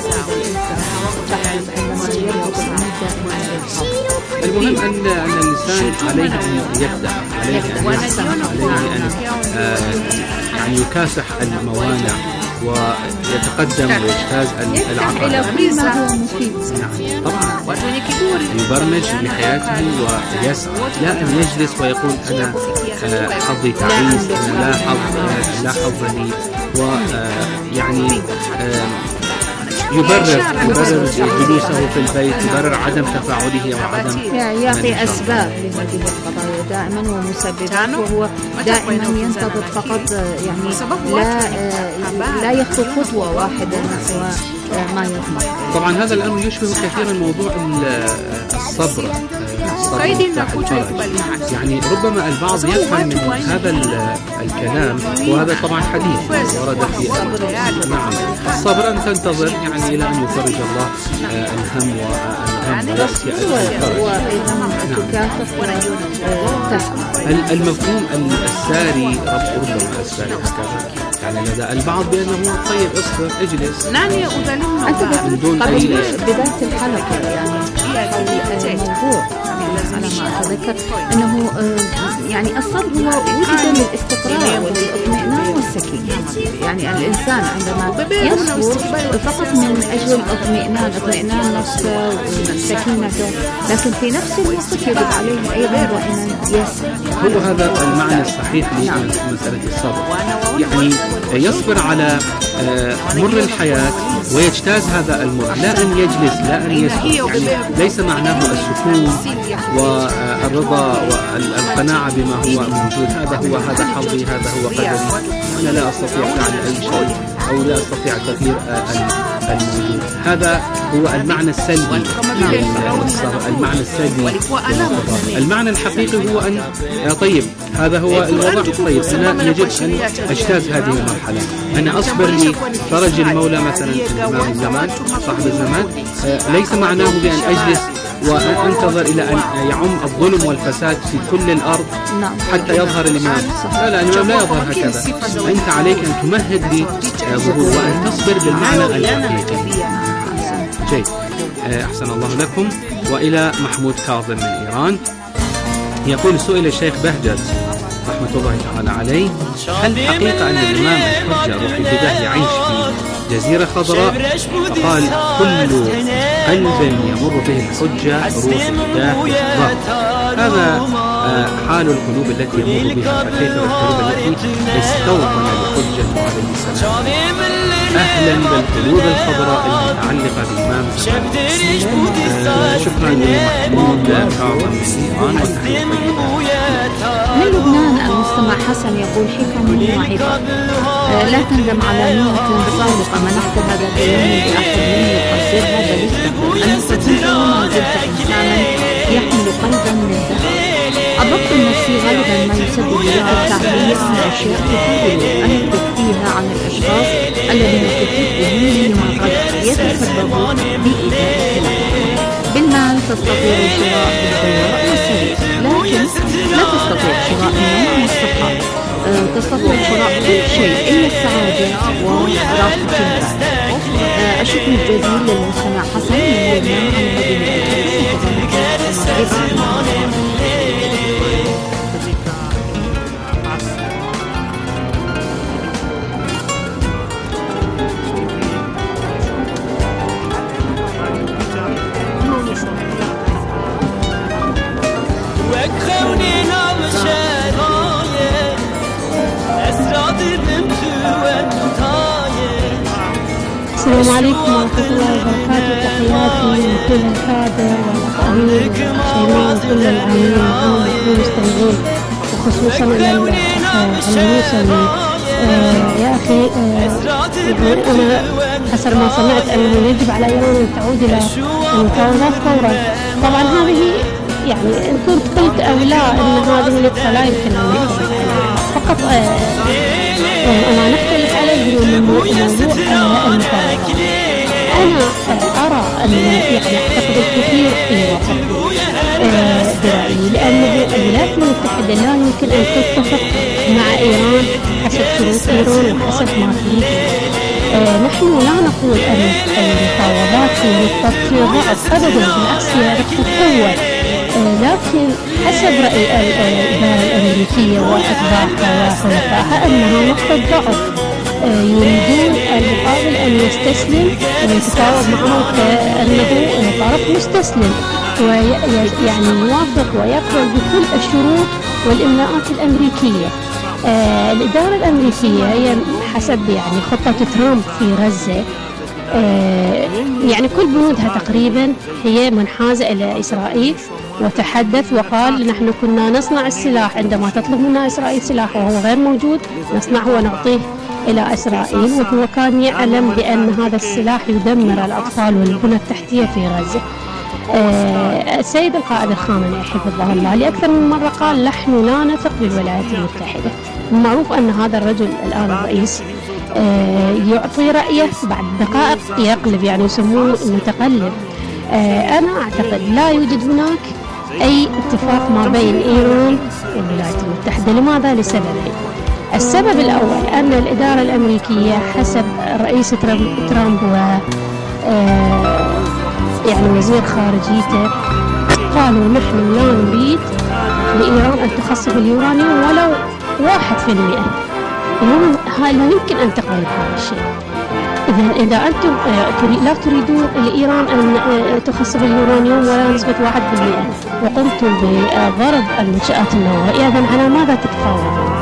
المهم أن أن الإنسان عليه أن يبدأ، عليه أن يسعى، عليه أن آه يعني يكافح الموانع ويتقدم ويجتاز العقبات. نعم طبعا، يبرمج لحياته ويسعى، لا أن يجلس ويقول أنا آه حظي تعيس، أنا لا حظ لا حظ لي، ويعني آه يبرر يبرر جلوسه في البيت، يبرر عدم تفاعله وعدم يعطي أسباب لهذه القضايا دائما ومسببات، وهو دائما ينتظر فقط يعني لا لا يخطو خطوة واحدة نحو ما يطمح. طبعا هذا الأمر يشبه كثيرا موضوع الصبر، يعني ربما البعض يفهم من هذا الكلام، وهذا طبعا حديث ورد في نعم الصبر أن تنتظر يعني إلى أن يفرج الله الهم والغم ويأتي الفرج. المفهوم الساري ربما الساري هكذا يعني لدى البعض بأنه طيب اصبر اجلس من دون أي بداية الحلقة يعني الموضوع على ما أتذكر أنه يعني الصبر هو وجد للاستقرار والاطمئنان والسكينة. يعني الإنسان عندما يصبر فقط من أجل الاطمئنان اطمئنان نفسه وسكينته، لكن في نفس الوقت يجب عليه أيضا دائما يسعى. هو هذا المعنى الصحيح لمسألة الصبر، يعني يصبر على مر الحياة ويجتاز هذا المر، لا أن يجلس لا أن يسكت. يعني ليس معناه السكون والرضا والقناعة بما هو موجود، هذا هو هذا حظي هذا هو قدري، أنا لا أستطيع فعل أي شيء أو لا أستطيع تغيير الموجود. هذا هو المعنى السلبي للصبر، المعنى السلبي. المعنى الحقيقي هو أن طيب هذا هو الوضع، طيب أنا يجب أن أجتاز هذه المرحلة، أنا أصبر لفرج المولى مثلا إمام الزمان صاحب الزمان. ليس معناه بأن أجلس وأنتظر إلى أن يعم الظلم والفساد في كل الأرض حتى يظهر الإمام. لا لا الإمام لا يظهر هكذا، أنت عليك أن تمهد لظهور وأن تصبر بالمعنى الحقيقي. جيد، أحسن الله لكم. وإلى محمود كاظم من إيران يقول: سئل الشيخ بهجت رحمة الله تعالى عليه: هل حقيقة أن الإمام الحجة روح الهداه يعيش في جزيرة خضراء؟ فقال: كل قلب يمر به الحجة روح الهداه يحضر. هذا حال القلوب التي يمر بها، فكيف بالقلوب التي استوطن لحجة عليه السلام. أهلا بالقلوب الخضراء المتعلقة بالإمام زمان. شكرا لمحمود كاظم من إيران وتحية من لبنان المستمع حسن يقول حكم وعبر. لا تندم على نية صادقة منحت هذا اليوم بأحد من يقصرها، بل استقبل أن تكون وما زلت إنسانا يحمل قلبا من ذهب. الضبط النفسي غالبا ما يسبب لك التعبير عن أشياء تحاول أن تخفيها عن الأشخاص الذين تحبهم، مما قد يتسبب بإيذائك. بالمال تستطيع شراء الدواء والسرير، لكن لا تستطيع شراء النوم والصحة. أه تستطيع شراء كل شيء إلا السعادة وراحة البال. أه الشكر الجزيل للمستمع حسن من لبنان عن هذه السلام عليكم ورحمة الله وبركاته. تحياتي لكل الكادر والأخوين والشيماء وكل العاملين والمستمعين، وخصوصا الموصلي. يا أخي يعني أنا حسب ما سمعت أنه يجب على إيران أن تعود إلى المفاوضات فورا. طبعا هذه يعني إن كنت قلت أو لا أن هذه النقطة لا يمكن أن نختلف عليها، فقط أنا نختلف عليه من موضوع المفاوضات. أنا أرى أن يعني أعتقد الكثير في برأيي، لأن الولايات المتحدة لا يمكن أن تتفق مع إيران حسب شروط إيران وحسب ما تريد. نحن لا نقول أن المفاوضات في نقطة ضعف أبدا، بالعكس هي نقطة قوة، لكن حسب رأي الإدارة الأمريكية وأتباعها وحلفائها أنها نقطة ضعف. يريدون المقابل أن يستسلم ويتفاوض معهم كأنه طرف مستسلم، ويعني يوافق ويقبل بكل الشروط والإملاءات الأمريكية. آه الإدارة الأمريكية هي حسب يعني خطة ترامب في غزة، آه يعني كل بنودها تقريبا هي منحازة إلى إسرائيل، وتحدث وقال نحن كنا نصنع السلاح عندما تطلب منا إسرائيل سلاح وهو غير موجود نصنعه ونعطيه إلى إسرائيل، وهو كان يعلم بأن هذا السلاح يدمر الأطفال والبنى التحتية في غزة. آه السيد القائد الخامنئي حفظه الله لأكثر من مرة قال نحن لا نثق بالولايات المتحدة. معروف أن هذا الرجل الآن الرئيس آه يعطي رأيه بعد دقائق يقلب، يعني يسموه متقلب. آه أنا أعتقد لا يوجد هناك أي اتفاق ما بين إيران والولايات المتحدة. لماذا؟ لسببين. السبب الأول أن الإدارة الأمريكية حسب رئيس ترامب و آه يعني وزير خارجيته قالوا نحن لا نريد لإيران أن تخصب اليورانيوم ولو واحد في المئة. لا يمكن أن تقبل هذا الشيء. إذا إذا أنتم لا تريدون لإيران أن تخصب اليورانيوم ولا نسبة واحد بالمئة وقمتم بضرب المنشآت النووية، إذا على ماذا تتفاوضون؟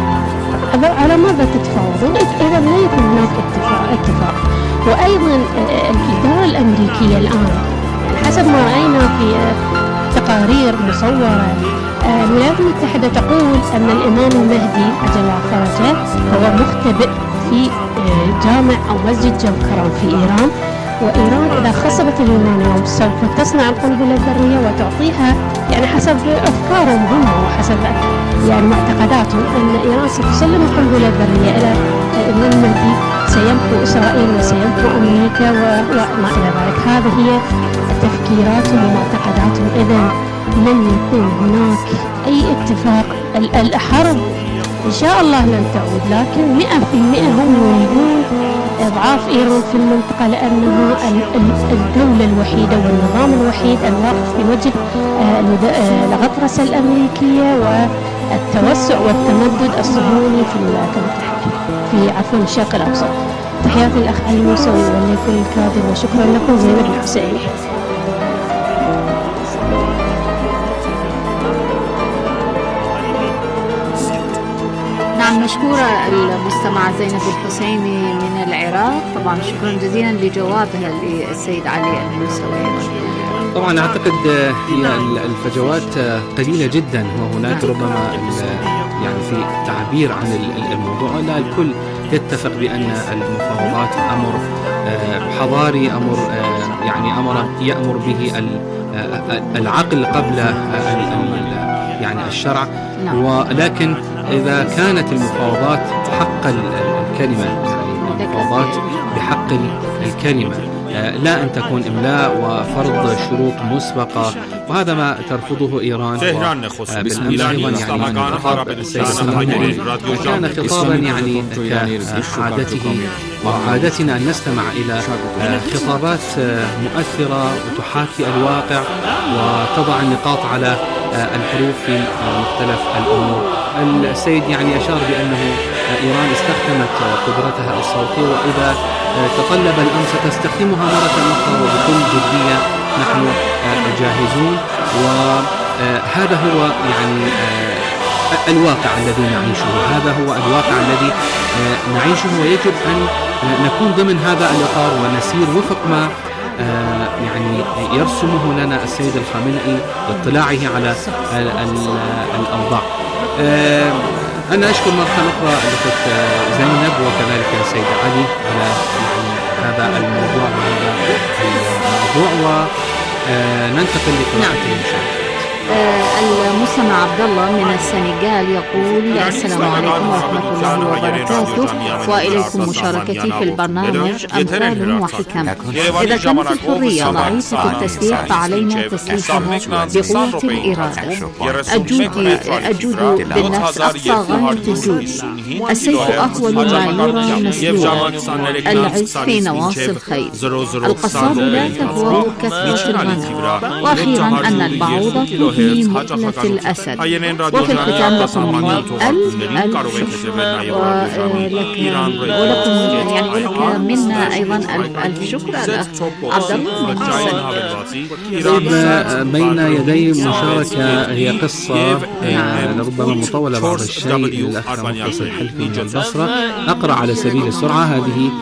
على ماذا تتفاوضون؟ إذا لا يكون هناك اتفاق اتفاق. وأيضا الإدارة الأمريكية الآن حسب ما رأينا في تقارير مصورة الولايات المتحدة تقول أن الإمام المهدي عجل الله فرجه هو مختبئ في جامع أو مسجد جوكران في إيران، وإيران إذا خصبت اليورانيوم سوف تصنع القنبلة الذرية وتعطيها يعني حسب أفكارهم هم وحسب يعني معتقداتهم أن إيران ستسلم القنبلة الذرية إلى الإمام المهدي، سيمحو إسرائيل وسيمحو أمريكا وما إلى ذلك. هذه هي تفكيراتهم ومعتقداتهم. إذا لن يكون هناك أي اتفاق. الحرب إن شاء الله لن تعود، لكن مئة في المئة هم يريدون إضعاف إيران في المنطقة، لأنها الدولة الوحيدة والنظام الوحيد الواقف في وجه الغطرسة الأمريكية والتوسع والتمدد الصهيوني في الولايات المتحدة في عفوا الشرق الأوسط. تحياتي الأخ علي الموسوي ولكل الكادر، وشكرا لكم. زينب الحسيني. طبعا مشكورة المستمعة زينب الحسيني من العراق، طبعا شكرا جزيلا لجوابها للسيد علي الموسوي. طبعا أعتقد هي الفجوات قليلة جدا، وهناك ربما يعني في تعبير عن الموضوع. لا الكل يتفق بأن المفاوضات أمر حضاري، أمر يعني أمر يأمر به العقل قبل يعني الشرع. ولكن إذا كانت المفاوضات حق الكلمة، يعني المفاوضات بحق الكلمة، لا أن تكون إملاء وفرض شروط مسبقة، وهذا ما ترفضه إيران. بالأمس أيضا يعني خطاب السيد الخامنئي كان خطابا يعني كعادته وعادتنا أن نستمع إلى خطابات مؤثرة وتحاكي الواقع وتضع النقاط على الحروف في مختلف الأمور. السيد يعني أشار بأنه إيران استخدمت قدرتها الصوتية، وإذا تطلب الأمر ستستخدمها مرة أخرى وبكل جدية. نحن جاهزون، وهذا هو يعني الواقع الذي نعيشه، هذا هو الواقع الذي نعيشه، ويجب أن نكون ضمن هذا الإطار ونسير وفق ما يعني يرسمه لنا السيد الخامنئي باطلاعه على الأوضاع. أنا أشكر مرة أخرى الأخت زينب وكذلك السيد علي على يعني هذا الموضوع وهذا الموضوع، وننتقل لقراءة المشاهد. المستمع عبد الله من السنغال يقول: السلام عليكم ورحمة الله وبركاته، وإليكم مشاركتي في البرنامج أمثال وحكم. إذا كانت الحرية ضعيفة التسليح فعلينا تسليحها بقوة الإرادة. الجود الجود بالنفس أقصى غاية الجود. السيف أهول ما يرى مسلوعا. العز في نواصي الخيل. القصاب لا تهوى كثرة الغنم. وأخيرا أن البعوضة في مهلة الأسد. وفي الختام لكم مني ألف شكر، ولكم يعني ولك منا أيضا ألف ألف شكر الأخ عبد الله من السنغال. بين يدي مشاركة هي قصة ربما مطولة بعض الشيء للأخ مخلص الحلفي من البصرة. أقرأ على سبيل السرعة هذه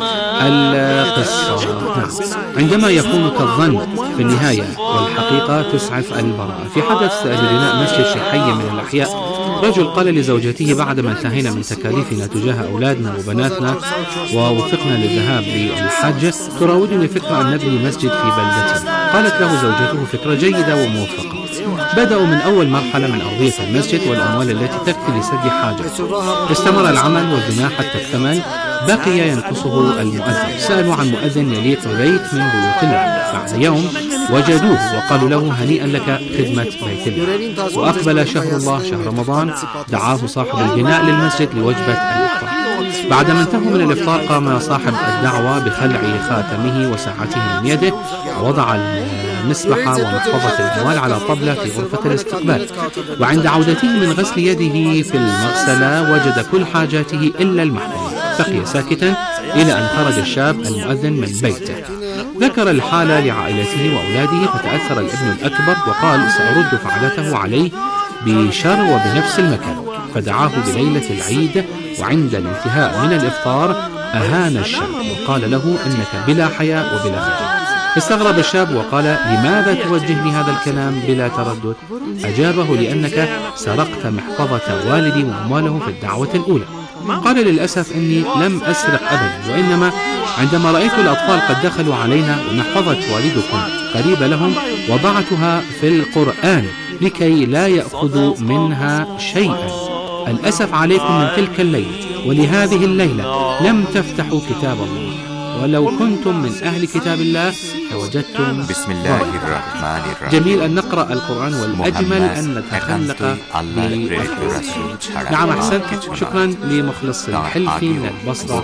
القصة. عندما يكون كالظن في النهاية والحقيقة تسعف البراءة. في حدث لبناء مسجد في حي من الأحياء، رجل قال لزوجته بعدما انتهينا من تكاليفنا تجاه أولادنا وبناتنا ووفقنا للذهاب للحج، تراودني فكرة أن نبني مسجد في بلدتنا. قالت له زوجته: فكرة جيدة وموفقة. بدأوا من أول مرحلة من أرضية المسجد والأموال التي تكفي لسد حاجة. استمر العمل والبناء حتى اكتمل. بقي ينقصه المؤذن. سألوا عن مؤذن يليق ببيت من بيوت الله. بعد يوم وجدوه وقالوا له: هنيئا لك خدمة بيت الله. وأقبل شهر الله شهر رمضان، دعاه صاحب البناء للمسجد لوجبة الإفطار. بعدما انتهوا من الإفطار قام صاحب الدعوة بخلع خاتمه وساعته من يده، ووضع المسبحة ومحفظة الجوال على طبلة في غرفة الاستقبال. وعند عودته من غسل يده في المغسلة وجد كل حاجاته إلا المحفظة. بقي ساكتا إلى أن خرج الشاب المؤذن من بيته. ذكر الحالة لعائلته وأولاده، فتأثر الابن الأكبر وقال: سأرد فعلته عليه بشر وبنفس المكان. فدعاه بليلة العيد، وعند الانتهاء من الإفطار أهان الشاب وقال له: إنك بلا حياء وبلا خجل. استغرب الشاب وقال: لماذا توجهني هذا الكلام بلا تردد؟ أجابه: لأنك سرقت محفظة والدي وأمواله في الدعوة الأولى. قال: للأسف إني لم أسرق أبدا، وإنما عندما رأيت الأطفال قد دخلوا علينا ومحفظة والدكم قريبة لهم وضعتها في القرآن لكي لا يأخذوا منها شيئا. الأسف عليكم من تلك الليلة ولهذه الليلة لم تفتحوا كتاب الله، ولو كنتم من أهل كتاب الله لوجدتم. بسم الله الرحمن الرحيم. جميل أن نقرأ القرآن، والأجمل أن نتخلق بالرسول. نعم أحسنت. شكرا لمخلص الحلفي من البصرة.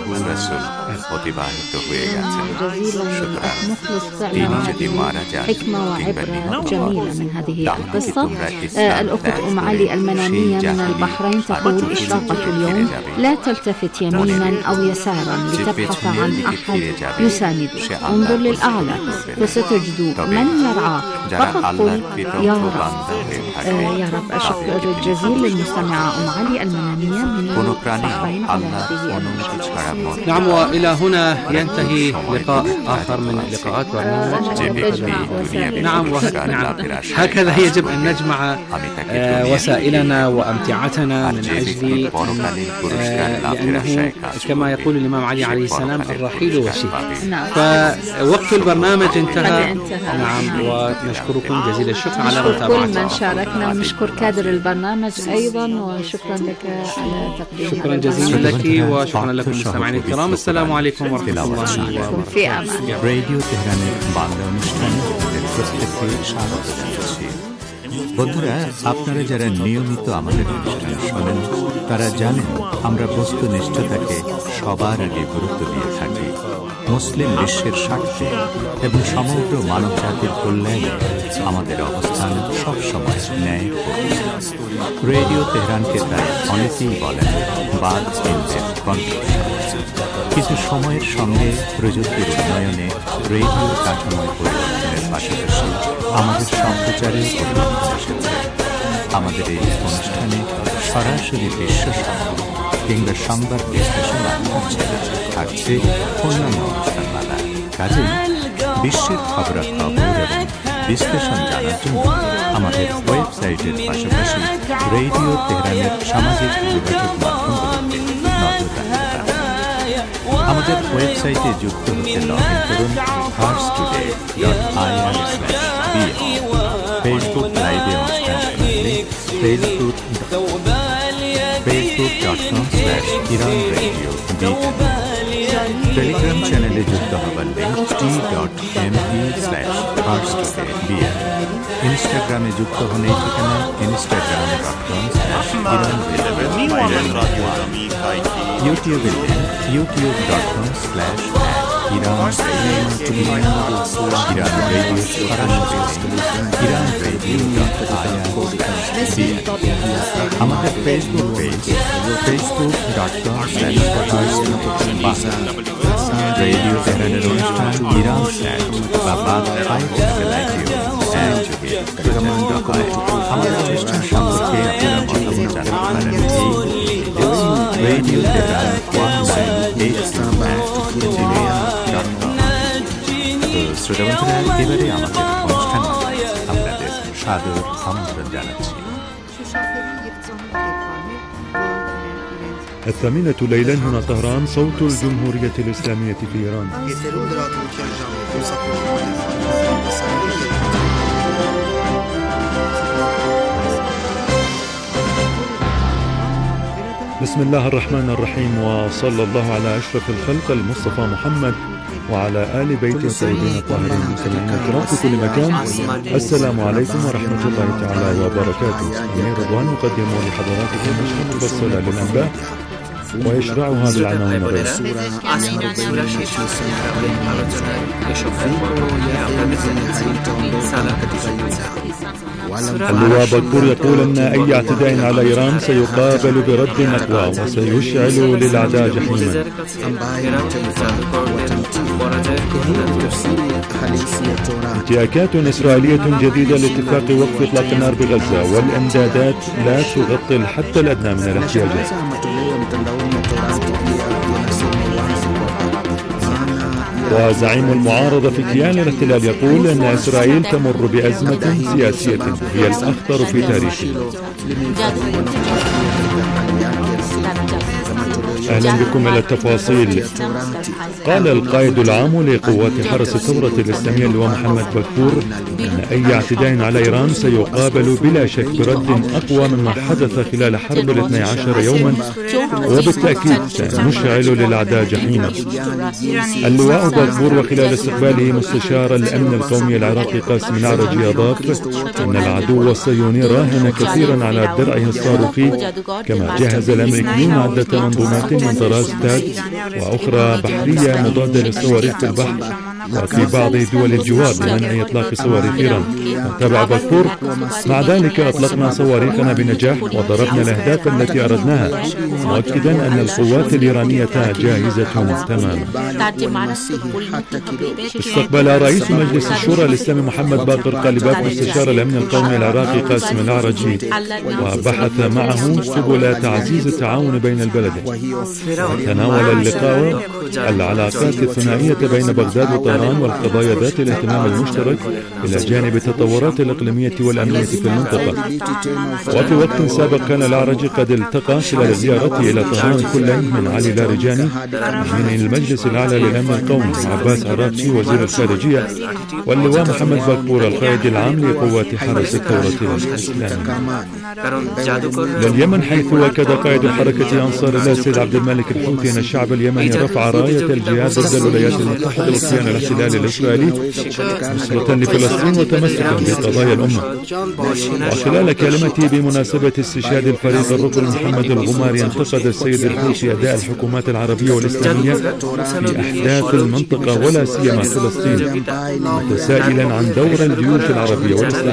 حكمة وعبرة جميلة من هذه القصة. الأخت أم علي المنامية من البحرين تقول: إشراقة اليوم لا تلتفت يمينا أو يسارا لتبحث عن أحد يساندك. انظر للأعلى فستجد من يرعاك. فقط قل يا رب. آه يا رب. الشكر الجزيل للمستمعة أم علي المنامية من البحرين على هذه. نعم، وإلى هنا ينتهي لقاء آخر من لقاءات برنامج. نعم، نعم هكذا يجب أن نجمع آه وسائلنا وأمتعتنا من أجل آه لأنه كما يقول الإمام علي عليه السلام الرحيل وشيء. فوقت البرنامج انتهى. نعم، ونشكركم جزيل الشكر على متابعتنا. كل من شاركنا، ونشكر كادر البرنامج أيضا، وشكرا لك على تقديم. شكرا جزيلا لك وشكرا لكم مستمعين الكرام. السلام عليكم ورحمة الله وبركاته. في أمان. Radio তেহরানের বাংলা অনুষ্ঠানে প্রত্যেককে স্বাগত জানাচ্ছি। বন্ধুরা, আপনারা যারা নিয়মিত আমাদের অনুষ্ঠান শোনেন তারা জানেন আমরা বস্তুনিষ্ঠতাকে সবার আগে গুরুত্ব দিয়ে থাকি। মুসলিম বিশ্বের স্বার্থে এবং সমগ্র মানব জাতির কল্যাণে আমাদের অবস্থান সবসময় ন্যায়। রেডিও তেহরানকে তাই অনেকেই বলেন বাদ কেন্দ্রের কণ্ঠস্বর। কিছু সময়ের সঙ্গে প্রযুক্তির উন্নয়নে রেডিও কাঠামোয় পরিবর্তনের পাশাপাশি আমাদের সম্প্রচারের পরিবর্তন এসেছে। আমাদের এই অনুষ্ঠানে সরাসরি বিশ্ব সংবাদ কিংবা সংবাদ বিশ্লেষণ থাকছে থাকছে অন্যান্য অনুষ্ঠানমালা। কাজেই বিশ্বের খবরাখবর এবং বিশ্লেষণ জানার জন্য আমাদের ওয়েবসাইটের পাশাপাশি রেডিও তেহরানের সামাজিক যোগাযোগ মাধ্যমগুলোতে নজর রাখতে পারেন। আমাদের ওয়েবসাইটে যুক্ত হতে লগ ইন করুন first today dot I R slash B A. Facebook লাইভে অনুষ্ঠান শুনলে Facebook Facebook dot com slash Iran radio B A. Telegram চ্যানেলে যুক্ত হবার link T dot M P slash first today B A. ইনস্টাগ্রামে যুক্ত হন এই ঠিকানা Instagram dot com slash Iran radio. ইউটিউবে link YouTube dot com slash Iran radio. Iran radio সরাসরি Iran radio dot I R B A. আমাদের Facebook page Facebook dot com slash radio তেহরানের অনুষ্ঠান ইরান স্যাট বা বাংলায় আমাদের অনুষ্ঠান সম্পর্কে আপনারা মতামত জানাতে পারেন এই radio Tehran one nine eight dot com. তো শ্রোতাবন্ধুরা, এবারে আমাদের অনুষ্ঠান আপনাদের সাদর আমন্ত্রণ জানাচ্ছি। الثامنة ليلا هنا طهران، صوت الجمهورية الإسلامية في إيران. بسم الله الرحمن الرحيم، وصلى الله على أشرف الخلق المصطفى محمد وعلى آل بيته الطيبين الطاهرين المسلمين الكرام في كل مكان. السلام عليكم ورحمة الله تعالى وبركاته. أمير رضوان يقدم لحضراتكم نشرة مفصلة للأنباء ويشرعها بالعناوين الرئيسية. اللواء بكور يقول أن أي اعتداء على إيران سيقابل برد أقوى وسيشعل للأعداء جحيما. انتهاكات إسرائيلية جديدة لاتفاق وقف إطلاق النار بغزة، والإمدادات لا تغطي الحد الأدنى من الاحتياجات. وزعيم المعارضة في كيان الاحتلال يقول أن إسرائيل تمر بأزمة سياسية هي الأخطر في تاريخها. أهلا بكم إلى التفاصيل. قال القائد العام لقوات حرس الثورة الإسلامية اللواء محمد بكور أن أي اعتداء على إيران سيقابل بلا شك برد أقوى مما حدث خلال حرب الاثني عشر يوما، وبالتأكيد سنشعل للأعداء جحيما. اللواء بكور وخلال استقباله مستشار الأمن القومي العراقي قاسم العرجي أضاف أن العدو الصهيوني راهن كثيرا على درعه الصاروخي، كما جهز الأمريكيون عدة منظومات من طراز تاد وأخرى بحرية مضادة للصواريخ في البحر وفي بعض دول الجوار بمنع إطلاق صواريخ إيران. تابع بكبور: مع ذلك أطلقنا صواريخنا بنجاح وضربنا الأهداف التي أردناها، مؤكدا أن القوات الإيرانية جاهزة تماما. استقبل رئيس مجلس الشورى الإسلامي محمد باقر قالباف مستشار الأمن القومي العراقي قاسم الأعرجي، وبحث معه سبل تعزيز التعاون بين البلدين. تناول اللقاء العلاقات الثنائية بين بغداد وطهران والقضايا ذات الاهتمام المشترك إلى جانب التطورات الإقليمية والأمنية في المنطقة. وفي وقت سابق كان الأعرجي قد التقى خلال زيارته إلى طهران كل من علي لارجاني من المجلس الأعلى للأمن القومي، عباس عراقشي وزير الخارجية، واللواء محمد باقبور القائد العام لقوات حرس الثورة الإسلامية. لليمن، حيث أكد قائد حركة أنصار الله سيد عبد الملك الحوثي أن الشعب اليمني رفع راية الجهاد ضد الولايات المتحدة وكيان الاحتلال الإسرائيلي نصرة لفلسطين وتمسكا بقضايا الأمة. وخلال كلمته بمناسبة استشهاد الفريق الركن محمد الغماري، انتقد السيد الحوثي أداء الحكومات العربية والإسلامية في أحداث المنطقة ولا سيما فلسطين، متسائلا عن دور الجيوش العربية والإسلامية